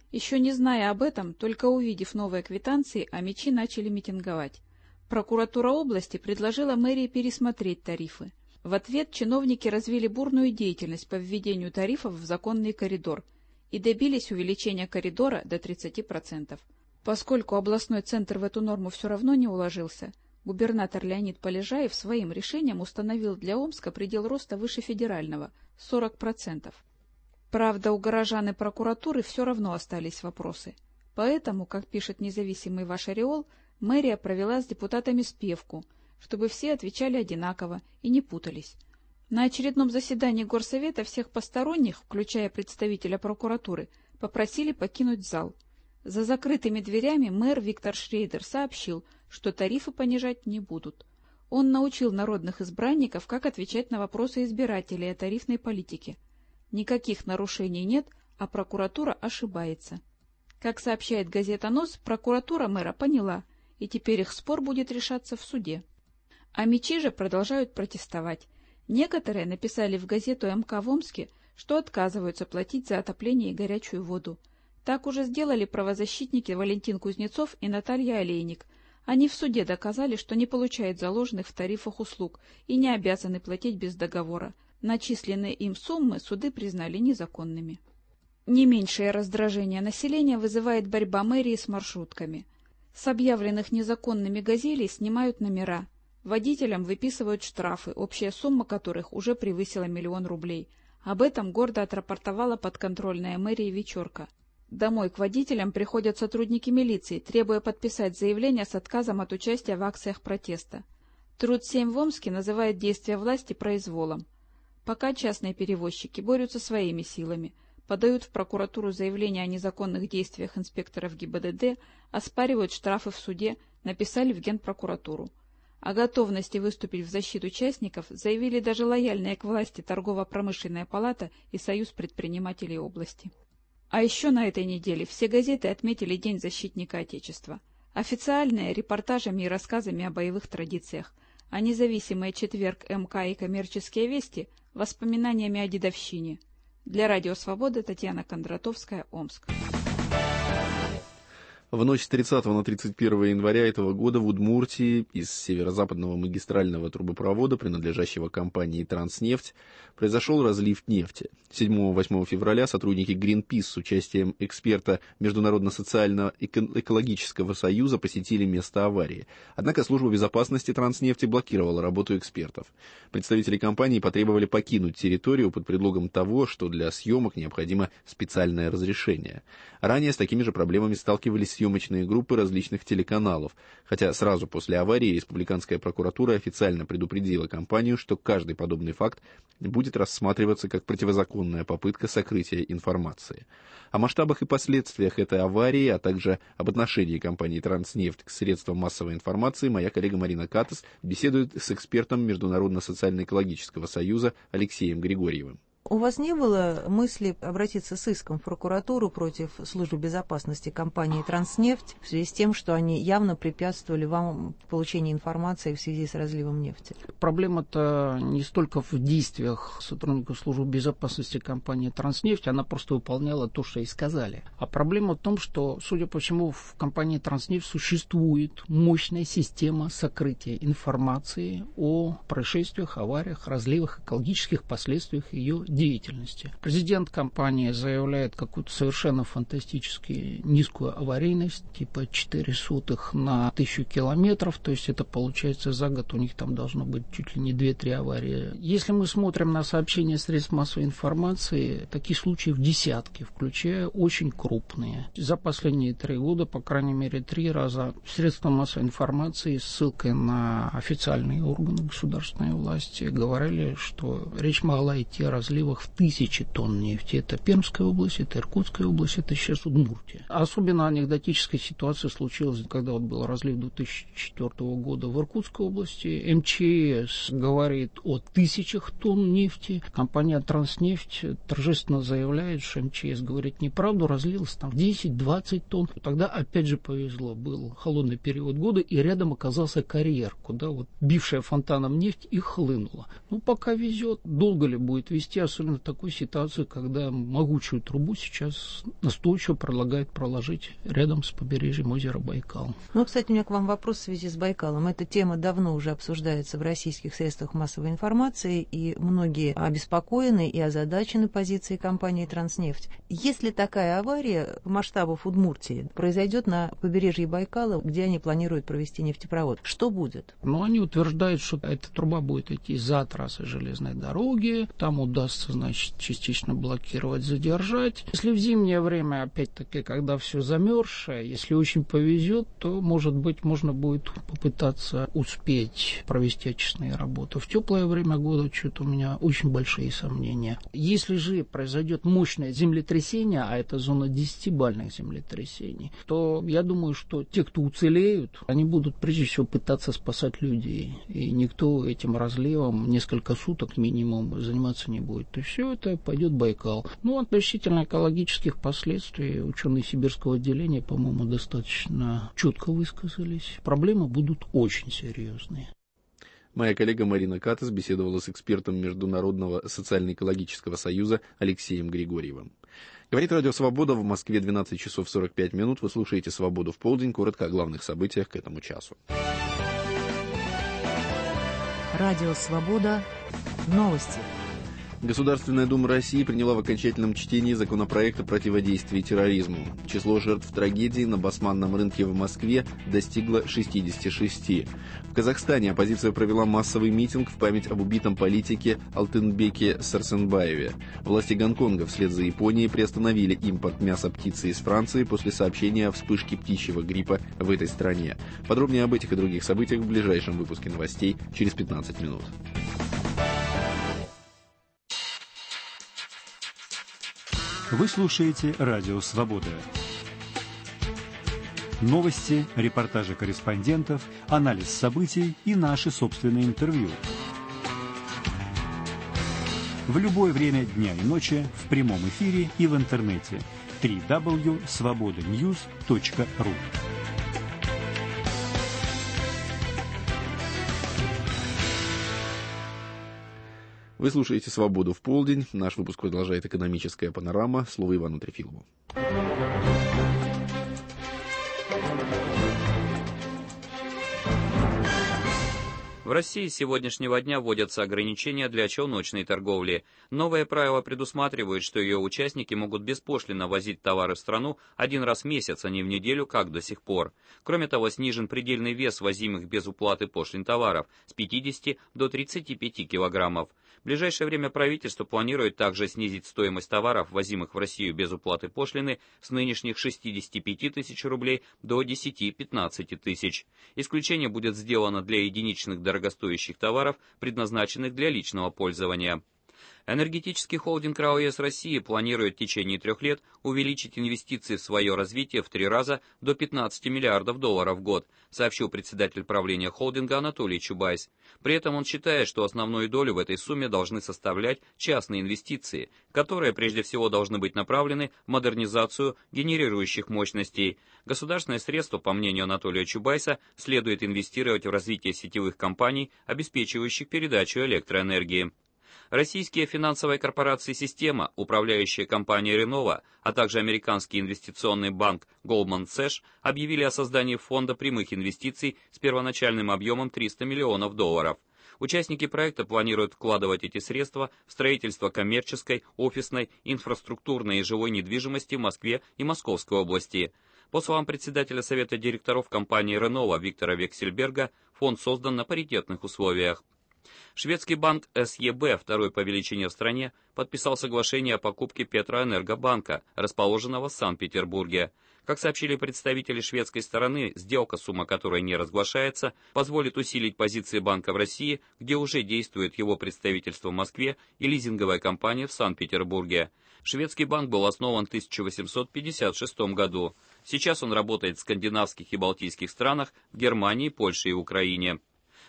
Еще не зная об этом, только увидев новые квитанции, АМИЧи начали митинговать. Прокуратура области предложила мэрии пересмотреть тарифы. В ответ чиновники развили бурную деятельность по введению тарифов в законный коридор и добились увеличения коридора до тридцати процентов. Поскольку областной центр в эту норму все равно не уложился, губернатор Леонид Полежаев своим решением установил для Омска предел роста выше федерального – сорок процентов. Правда, у горожан и прокуратуры все равно остались вопросы. Поэтому, как пишет независимый Ваш Ореол, мэрия провела с депутатами спевку, чтобы все отвечали одинаково и не путались. На очередном заседании Горсовета всех посторонних, включая представителя прокуратуры, попросили покинуть зал. За закрытыми дверями мэр Виктор Шрейдер сообщил, что тарифы понижать не будут. Он научил народных избранников, как отвечать на вопросы избирателей о тарифной политике. Никаких нарушений нет, а прокуратура ошибается. Как сообщает газета «НОС», прокуратура мэра поняла, и теперь их спор будет решаться в суде. АМИЧи же продолжают протестовать. Некоторые написали в газету эм ка в Омске, что отказываются платить за отопление и горячую воду. Так уже сделали правозащитники Валентин Кузнецов и Наталья Олейник. Они в суде доказали, что не получают заложенных в тарифах услуг и не обязаны платить без договора. Начисленные им суммы суды признали незаконными. Не меньшее раздражение населения вызывает борьба мэрии с маршрутками. С объявленных незаконными «Газелей» снимают номера. Водителям выписывают штрафы, общая сумма которых уже превысила миллион рублей. Об этом гордо отрапортовала подконтрольная мэрии «Вечерка». Домой к водителям приходят сотрудники милиции, требуя подписать заявление с отказом от участия в акциях протеста. Труд семь в Омске называет действия власти произволом. Пока частные перевозчики борются своими силами, подают в прокуратуру заявления о незаконных действиях инспекторов ГИБДД, оспаривают штрафы в суде, написали в Генпрокуратуру. О готовности выступить в защиту участников заявили даже лояльные к власти Торгово-промышленная палата и Союз предпринимателей области. А еще на этой неделе все газеты отметили День защитника Отечества. Официальные — репортажами и рассказами о боевых традициях, а независимые «Четверг», эм ка и «Коммерческие вести» — воспоминаниями о дедовщине. Для Радио Свобода Татьяна Кондратовская, Омск. В ночь с тридцатого на тридцать первое января этого года в Удмуртии из северо-западного магистрального трубопровода, принадлежащего компании «Транснефть», произошел разлив нефти. седьмого-восьмого февраля сотрудники Greenpeace с участием эксперта Международно-социально-экологического союза посетили место аварии. Однако служба безопасности «Транснефти» блокировала работу экспертов. Представители компании потребовали покинуть территорию под предлогом того, что для съемок необходимо специальное разрешение. Ранее с такими же проблемами сталкивались съемочные группы различных телеканалов, хотя сразу после аварии республиканская прокуратура официально предупредила компанию, что каждый подобный факт будет рассматриваться как противозаконная попытка сокрытия информации. О масштабах и последствиях этой аварии, а также об отношении компании «Транснефть» к средствам массовой информации моя коллега Марина Катас беседует с экспертом Международно-социально-экологического союза Алексеем Григорьевым. У вас не было мысли обратиться с иском в прокуратуру против службы безопасности компании «Транснефть» в связи с тем, что они явно препятствовали вам в получении информации в связи с разливом нефти? Проблема-то не столько в действиях сотрудников службы безопасности компании «Транснефть», она просто выполняла то, что ей сказали. А проблема в том, что, судя по всему, в компании «Транснефть» существует мощная система сокрытия информации о происшествиях, авариях, разливах, экологических последствиях ее деятельности. Президент компании заявляет какую-то совершенно фантастически низкую аварийность, типа четыре сотых на тысячу километров, то есть это получается за год у них там должно быть чуть ли не две-три аварии. Если мы смотрим на сообщения средств массовой информации, таких случаев десятки, включая очень крупные. За последние три года, по крайней мере, три раза средства массовой информации с ссылкой на официальные органы государственной власти говорили, что речь могла идти о разливе в тысячи тонн нефти. Это Пермская область, это Иркутская область, это сейчас Удмуртия. Особенно анекдотическая ситуация случилась, когда вот был разлив две тысячи четвёртого года в Иркутской области. эм че эс говорит о тысячах тонн нефти. Компания «Транснефть» торжественно заявляет, что эм че эс говорит неправду, разлилось там десять-двадцать тонн. Тогда опять же повезло. Был холодный период года, и рядом оказался карьер, куда вот бившая фонтаном нефть и хлынула. Ну, пока везет. Долго ли будет вести, особенно особенно в такой ситуации, когда могучую трубу сейчас настойчиво предлагают проложить рядом с побережьем озера Байкал. Ну, кстати, у меня к вам вопрос в связи с Байкалом. Эта тема давно уже обсуждается в российских средствах массовой информации, и многие обеспокоены и озадачены позицией компании «Транснефть». Если такая авария масштабов Удмуртии произойдет на побережье Байкала, где они планируют провести нефтепровод, что будет? Ну, они утверждают, что эта труба будет идти за трассой железной дороги, там удастся, значит, частично блокировать, задержать. Если в зимнее время, опять-таки, когда все замерзшее, если очень повезет, то, может быть, можно будет попытаться успеть провести очистные работы. В теплое время года что-то у меня очень большие сомнения. Если же произойдет мощное землетрясение, а это зона десятибальных землетрясений, то я думаю, что те, кто уцелеют, они будут прежде всего пытаться спасать людей. И никто этим разливом несколько суток минимум заниматься не будет. То есть все это пойдет в Байкал. Ну, относительно экологических последствий ученые Сибирского отделения, по-моему, достаточно четко высказались. Проблемы будут очень серьезные. Моя коллега Марина Катас беседовала с экспертом Международного социально-экологического союза Алексеем Григорьевым. Говорит Радио Свобода, в Москве двенадцать часов сорок пять минут. Вы слушаете «Свободу в полдень». Коротко о главных событиях к этому часу. Радио Свобода. Новости. Государственная Дума России приняла в окончательном чтении законопроект о противодействии терроризму. Число жертв трагедии на Басманном рынке в Москве достигло шестидесяти шести. В Казахстане оппозиция провела массовый митинг в память об убитом политике Алтынбеке Сарсенбаеве. Власти Гонконга вслед за Японией приостановили импорт мяса птицы из Франции после сообщения о вспышке птичьего гриппа в этой стране. Подробнее об этих и других событиях в ближайшем выпуске новостей через пятнадцать минут. Вы слушаете Радио Свобода. Новости, репортажи корреспондентов, анализ событий и наши собственные интервью. В любое время дня и ночи, в прямом эфире и в интернете. дабл ю дабл ю дабл ю точка свобода ньюс точка ру. Вы слушаете «Свободу в полдень». Наш выпуск продолжает экономическая панорама. Слово Ивану Трефилову. В России с сегодняшнего дня вводятся ограничения для челночной торговли. Новое правило предусматривает, что ее участники могут беспошлинно возить товары в страну один раз в месяц, а не в неделю, как до сих пор. Кроме того, снижен предельный вес возимых без уплаты пошлин товаров с пятидесяти до тридцати пяти килограммов. В ближайшее время правительство планирует также снизить стоимость товаров, возимых в Россию без уплаты пошлины, с нынешних шестидесяти пяти тысяч рублей до десяти-пятнадцати тысяч. Исключение будет сделано для единичных дорогостоящих товаров, предназначенных для личного пользования. Энергетический холдинг РАО ЕС России планирует в течение трех лет увеличить инвестиции в свое развитие в три раза до пятнадцати миллиардов долларов в год, сообщил председатель правления холдинга Анатолий Чубайс. При этом он считает, что основную долю в этой сумме должны составлять частные инвестиции, которые прежде всего должны быть направлены в модернизацию генерирующих мощностей. Государственные средства, по мнению Анатолия Чубайса, следует инвестировать в развитие сетевых компаний, обеспечивающих передачу электроэнергии. Российские финансовые корпорации «Система», управляющая компания «Ренова», а также американский инвестиционный банк Goldman Sachs объявили о создании фонда прямых инвестиций с первоначальным объемом триста миллионов долларов. Участники проекта планируют вкладывать эти средства в строительство коммерческой, офисной, инфраструктурной и жилой недвижимости в Москве и Московской области. По словам председателя Совета директоров компании «Ренова» Виктора Вексельберга, фонд создан на паритетных условиях. Шведский банк эс е бэ, второй по величине в стране, подписал соглашение о покупке Петроэнергобанка, расположенного в Санкт-Петербурге. Как сообщили представители шведской стороны, сделка, сумма которой не разглашается, позволит усилить позиции банка в России, где уже действует его представительство в Москве и лизинговая компания в Санкт-Петербурге. Шведский банк был основан в тысяча восемьсот пятьдесят шестом году. Сейчас он работает в скандинавских и балтийских странах, в Германии, Польше и Украине.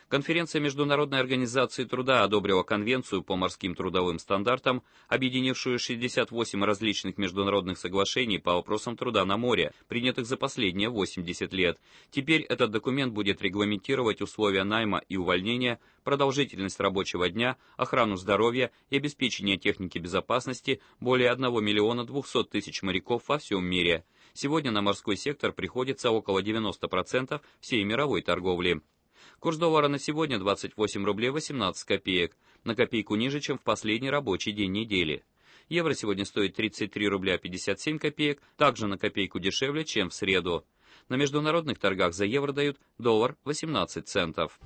Конференция Международной организации труда одобрила Конвенцию по морским трудовым стандартам, объединившую шестьдесят восемь различных международных соглашений по вопросам труда на море, принятых за последние восемьдесят лет. Теперь этот документ будет регламентировать условия найма и увольнения, продолжительность рабочего дня, охрану здоровья и обеспечение техники безопасности более одного миллиона двухсот тысяч моряков во всем мире. Сегодня на морской сектор приходится около девяноста процентов всей мировой торговли. Курс доллара на сегодня двадцать восемь рублей восемнадцать копеек, на копейку ниже, чем в последний рабочий день недели. Евро сегодня стоит тридцать три рубля пятьдесят семь копеек, также на копейку дешевле, чем в среду. На международных торгах за евро дают доллар восемнадцать центов.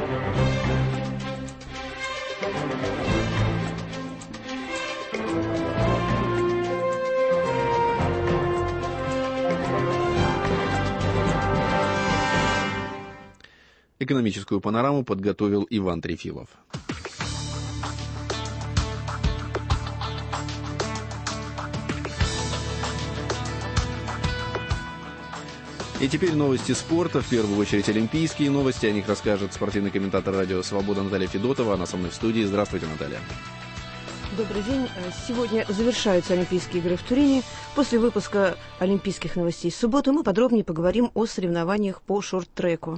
Экономическую панораму подготовил Иван Трефилов. И теперь новости спорта, в первую очередь олимпийские новости. О них расскажет спортивный комментатор радио «Свобода» Наталья Федотова. Она со мной в студии. Здравствуйте, Наталья. Добрый день. Сегодня завершаются Олимпийские игры в Турине. После выпуска олимпийских новостей в субботу мы подробнее поговорим о соревнованиях по шорт-треку.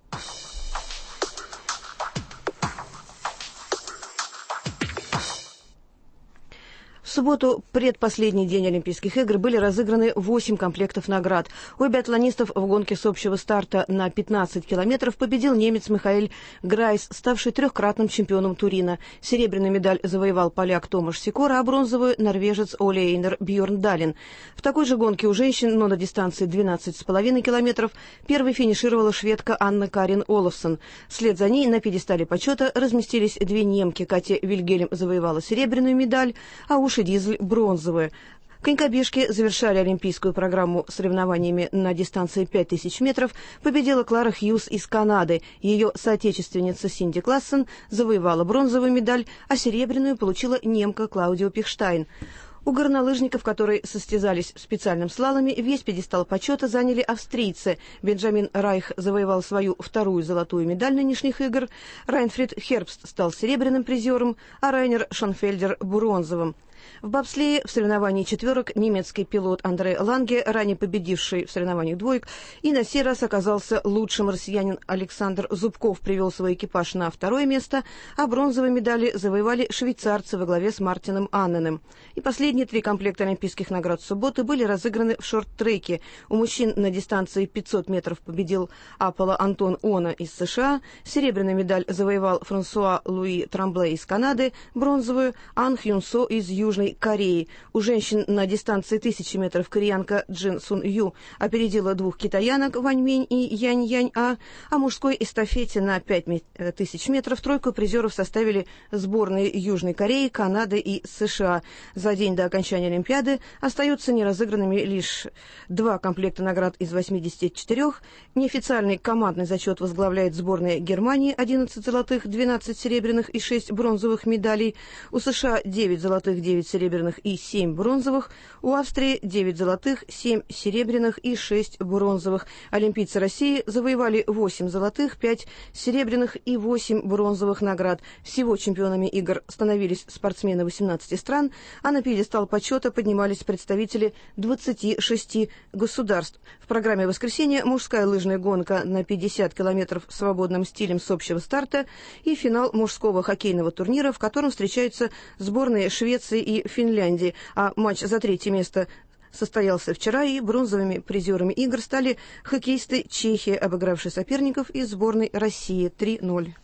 В субботу, предпоследний день Олимпийских игр, были разыграны восемь комплектов наград. У биатлонистов в гонке с общего старта на пятнадцать километров победил немец Михаэль Грайс, ставший трехкратным чемпионом Турина. Серебряную медаль завоевал поляк Томаш Сикора, а бронзовую — норвежец Оле Эйнер Бьорндален. В такой же гонке у женщин, но на дистанции двенадцать с половиной километров, первой финишировала шведка Анна Карин Олафсон. Вслед за ней на пьедестале почета разместились две немки. Катя Вильгельм завоевала серебряную медаль, а Уши Дизель — бронзовые. Конькобежки завершали олимпийскую программу соревнованиями на дистанции пять тысяч метров. Победила Клара Хьюз из Канады. Ее соотечественница Синди Классен завоевала бронзовую медаль, а серебряную получила немка Клаудио Пихштайн. У горнолыжников, которые состязались в специальном слаломе, весь пьедестал почета заняли австрийцы. Бенджамин Райх завоевал свою вторую золотую медаль нынешних игр, Райнфрид Хербст стал серебряным призером, а Райнер Шонфельдер — бронзовым. В бобслее в соревновании четверок немецкий пилот Андре Ланге, ранее победивший в соревнованиях двоек, и на сей раз оказался лучшим. Россиянин Александр Зубков привел свой экипаж на второе место, а бронзовые медали завоевали швейцарцы во главе с Мартином Анненом. И последние три комплекта олимпийских наград субботы были разыграны в шорт-треке. У мужчин на дистанции пятьсот метров победил Аполло Антон Она из США, серебряную медаль завоевал Франсуа Луи Трамбле из Канады, бронзовую — Ан Хюн Со из Южной Кореи. У женщин на дистанции тысячи метров кореянка Джин Сун Ю опередила двух китаянок Вань Мень и Янь Янь А, а мужской эстафете на пять тысяч метров тройку призеров составили сборные Южной Кореи, Канады и США. За день до окончания Олимпиады остаются неразыгранными лишь два комплекта наград из восьмидесяти четырёх. Неофициальный командный зачет возглавляет сборная Германии — одиннадцать золотых, двенадцать серебряных и шесть бронзовых медалей. У США девять золотых, девять серебряных и семь бронзовых. У Австрии девять золотых, семь серебряных и шесть бронзовых. Олимпийцы России завоевали восемь золотых, пять серебряных и восемь бронзовых наград. Всего чемпионами игр становились спортсмены восемнадцати стран, а на пьедестал почета поднимались представители двадцати шести государств. В программе воскресенья мужская лыжная гонка на пятьдесят километров свободным стилем с общего старта и финал мужского хоккейного турнира, в котором встречаются сборные Швеции и Финляндии. А матч за третье место состоялся вчера, и бронзовыми призерами игр стали хоккеисты Чехии, обыгравшие соперников из сборной России три ноль.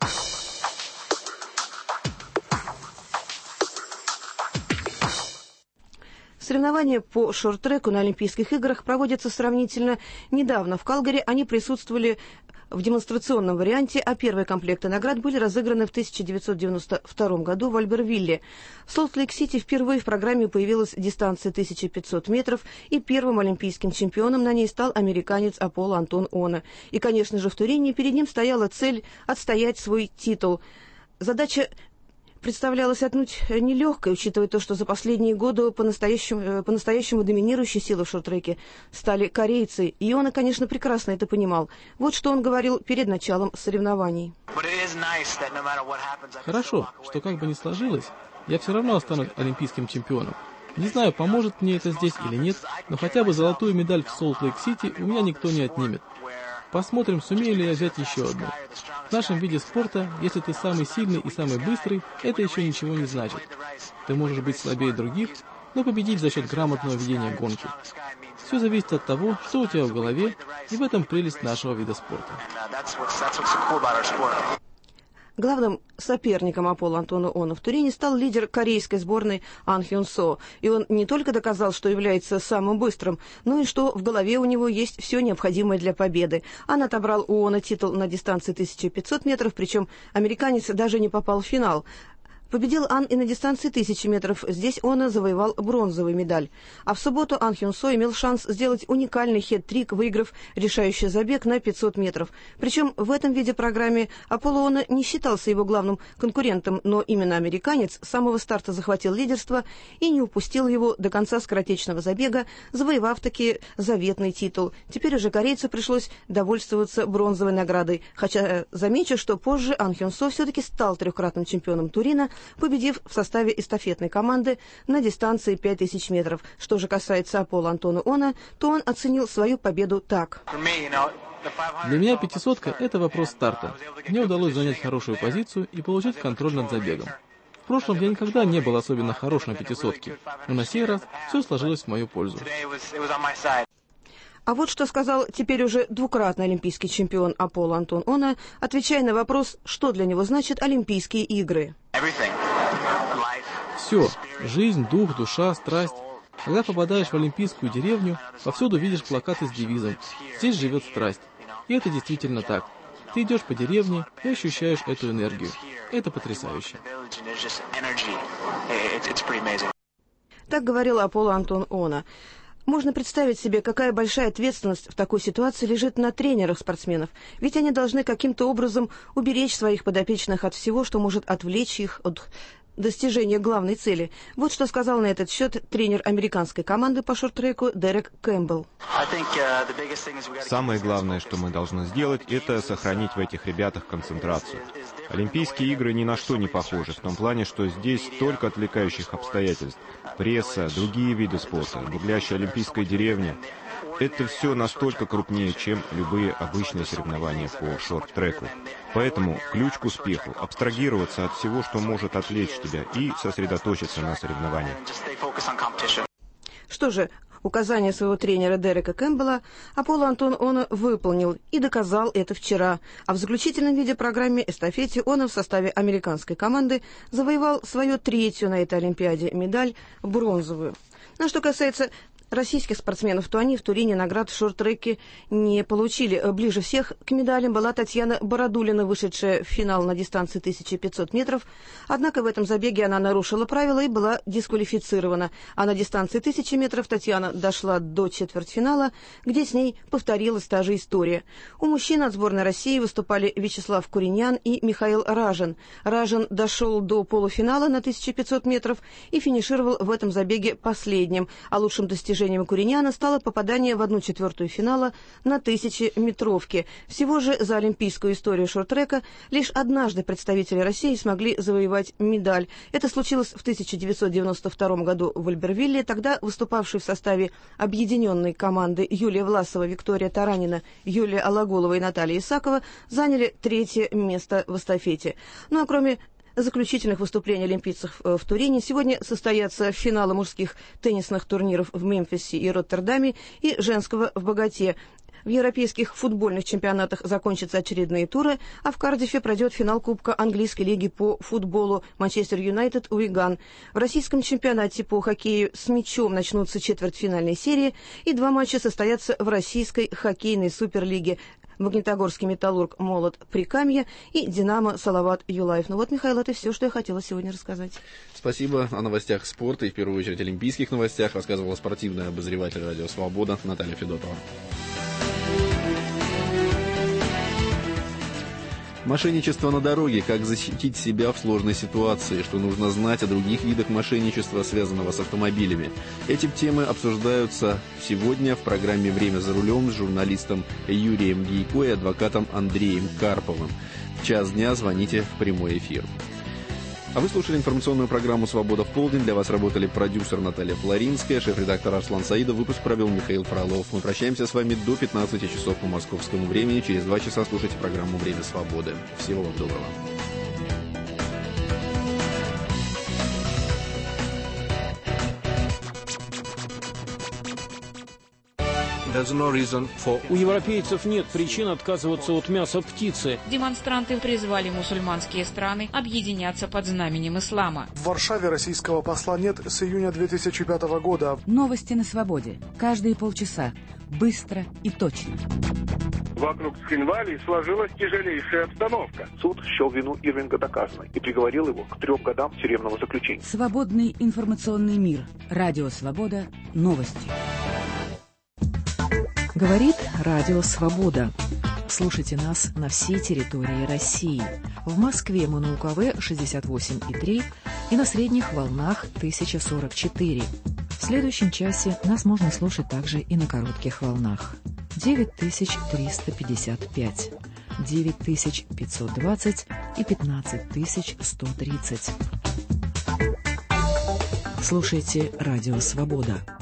Соревнования по шорт-треку на Олимпийских играх проводятся сравнительно недавно. В Калгари они присутствовали в демонстрационном варианте, а первые комплекты наград были разыграны в тысяча девятьсот девяносто втором году в Альбервилле. В Солт-Лейк-Сити впервые в программе появилась дистанция тысяча пятьсот метров, и первым олимпийским чемпионом на ней стал американец Аполло Антон Она. И, конечно же, в Турине перед ним стояла цель отстоять свой титул. Задача представлялась отнюдь нелегкой, учитывая то, что за последние годы по-настоящему, по-настоящему доминирующей силой в шорт-треке стали корейцы. И он, конечно, прекрасно это понимал. Вот что он говорил перед началом соревнований. Хорошо, что как бы ни сложилось, я все равно останусь олимпийским чемпионом. Не знаю, поможет мне это здесь или нет, но хотя бы золотую медаль в Солт-Лейк-Сити у меня никто не отнимет. Посмотрим, сумею ли я взять еще одну. В нашем виде спорта, если ты самый сильный и самый быстрый, это еще ничего не значит. Ты можешь быть слабее других, но победить за счет грамотного ведения гонки. Все зависит от того, что у тебя в голове, и в этом прелесть нашего вида спорта. Главным соперником Аполло Антона Оно в Турине стал лидер корейской сборной Ан Хён Со. И он не только доказал, что является самым быстрым, но и что в голове у него есть все необходимое для победы. Ан отобрал у Оно титул на дистанции тысяча пятьсот метров, причем американец даже не попал в финал. Победил Ан и на дистанции тысячи метров. Здесь он завоевал бронзовую медаль. А в субботу Ан Хён Со имел шанс сделать уникальный хет-трик, выиграв решающий забег на пятьсот метров. Причем в этом виде программе Аполло Оно не считался его главным конкурентом, но именно американец с самого старта захватил лидерство и не упустил его до конца скоротечного забега, завоевав таки заветный титул. Теперь уже корейцу пришлось довольствоваться бронзовой наградой. Хотя замечу, что позже Ан Хён Со все-таки стал трехкратным чемпионом Турина, победив в составе эстафетной команды на дистанции пять тысяч метров. Что же касается Аполло Антона Оно, то он оценил свою победу так. Для меня пятисотка – это вопрос старта. Мне удалось занять хорошую позицию и получить контроль над забегом. В прошлом я никогда не был особенно хорош на пятисотке, но на сей раз все сложилось в мою пользу. А вот что сказал теперь уже двукратный олимпийский чемпион Аполло Антон Оно, отвечая на вопрос, что для него значит Олимпийские игры. Все. Жизнь, дух, душа, страсть. Когда попадаешь в олимпийскую деревню, повсюду видишь плакаты с девизом «Здесь живет страсть». И это действительно так. Ты идешь по деревне и ощущаешь эту энергию. Это потрясающе. Так говорил Аполло Антон Оно. Можно представить себе, какая большая ответственность в такой ситуации лежит на тренерах спортсменов, ведь они должны каким-то образом уберечь своих подопечных от всего, что может отвлечь их от достижения главной цели. Вот что сказал на этот счет тренер американской команды по шорт-треку Дерек Кэмпбелл. Самое главное, что мы должны сделать, это сохранить в этих ребятах концентрацию. Олимпийские игры ни на что не похожи, в том плане, что здесь столько отвлекающих обстоятельств. Пресса, другие виды спорта, бурлящая олимпийская деревня. Это все настолько крупнее, чем любые обычные соревнования по шорт-треку. Поэтому ключ к успеху – абстрагироваться от всего, что может отвлечь тебя, и сосредоточиться на соревнованиях. Что же, указания своего тренера Дерека Кэмпбелла Аполло Антон Оно выполнил и доказал это вчера. А в заключительном виде программе эстафете Оно в составе американской команды завоевал свою третью на этой Олимпиаде медаль – бронзовую. Ну, что касается российских спортсменов, то они в Турине наград в шорт-треке не получили. Ближе всех к медалям была Татьяна Бородулина, вышедшая в финал на дистанции тысяча пятьсот метров. Однако в этом забеге она нарушила правила и была дисквалифицирована. А на дистанции тысячи метров Татьяна дошла до четвертьфинала, где с ней повторилась та же история. У мужчин от сборной России выступали Вячеслав Куринян и Михаил Ражин. Ражин дошел до полуфинала на тысяча пятьсот метров и финишировал в этом забеге последним, а лучшим достижением Куриняна стало попадание в одну четвертую финала на тысячеметровке. Всего же за олимпийскую историю шорт-трека лишь однажды представители России смогли завоевать медаль. Это случилось в тысяча девятьсот девяносто втором году в Альбервилле. Тогда выступавшие в составе объединенной команды Юлия Власова, Виктория Таранина, Юлия Алагулова и Наталья Исакова заняли третье место в эстафете. Ну а кроме заключительных выступлений олимпийцев в Турине сегодня состоятся финалы мужских теннисных турниров в Мемфисе и Роттердаме и женского в Боготе. В европейских футбольных чемпионатах закончатся очередные туры, а в Кардифе пройдет финал Кубка английской лиги по футболу Манчестер Юнайтед Уиган. В российском чемпионате по хоккею с мячом начнутся четвертьфинальные серии, и два матча состоятся в российской хоккейной суперлиге. Магнитогорский «Металлург» Молот Прикамье и «Динамо» Салават Юлаев. Ну вот, Михаил, это все, что я хотела сегодня рассказать. Спасибо. О новостях спорта и, в первую очередь, олимпийских новостях рассказывала спортивная обозреватель радио «Свобода» Наталья Федотова. Мошенничество на дороге. Как защитить себя в сложной ситуации? Что нужно знать о других видах мошенничества, связанного с автомобилями? Эти темы обсуждаются сегодня в программе «Время за рулем» с журналистом Юрием Гейко и адвокатом Андреем Карповым. В час дня звоните в прямой эфир. А вы слушали информационную программу «Свобода в полдень». Для вас работали продюсер Наталья Флоринская, шеф-редактор Арслан Саидов. Выпуск провел Михаил Фролов. Мы прощаемся с вами до пятнадцати часов по московскому времени. Через два часа слушайте программу «Время свободы». Всего вам доброго. У европейцев нет причин отказываться от мяса птицы. Демонстранты призвали мусульманские страны объединяться под знаменем ислама. В Варшаве российского посла нет с июня две тысячи пятого года. Новости на свободе. Каждые полчаса. Быстро и точно. Вокруг Цхинвали сложилась тяжелейшая обстановка. Суд счел вину Ирвинга доказанной и приговорил его к трем годам тюремного заключения. Свободный информационный мир. Радио «Свобода». Новости. Говорит Радио Свобода. Слушайте нас на всей территории России. В Москве мы на УКВ шестьдесят восемь и три и на средних волнах тысяча сорок четыре. В следующем часе нас можно слушать также и на коротких волнах. девять тысяч триста пятьдесят пять, девять тысяч пятьсот двадцать и пятнадцать тысяч сто тридцать. Слушайте Радио Свобода.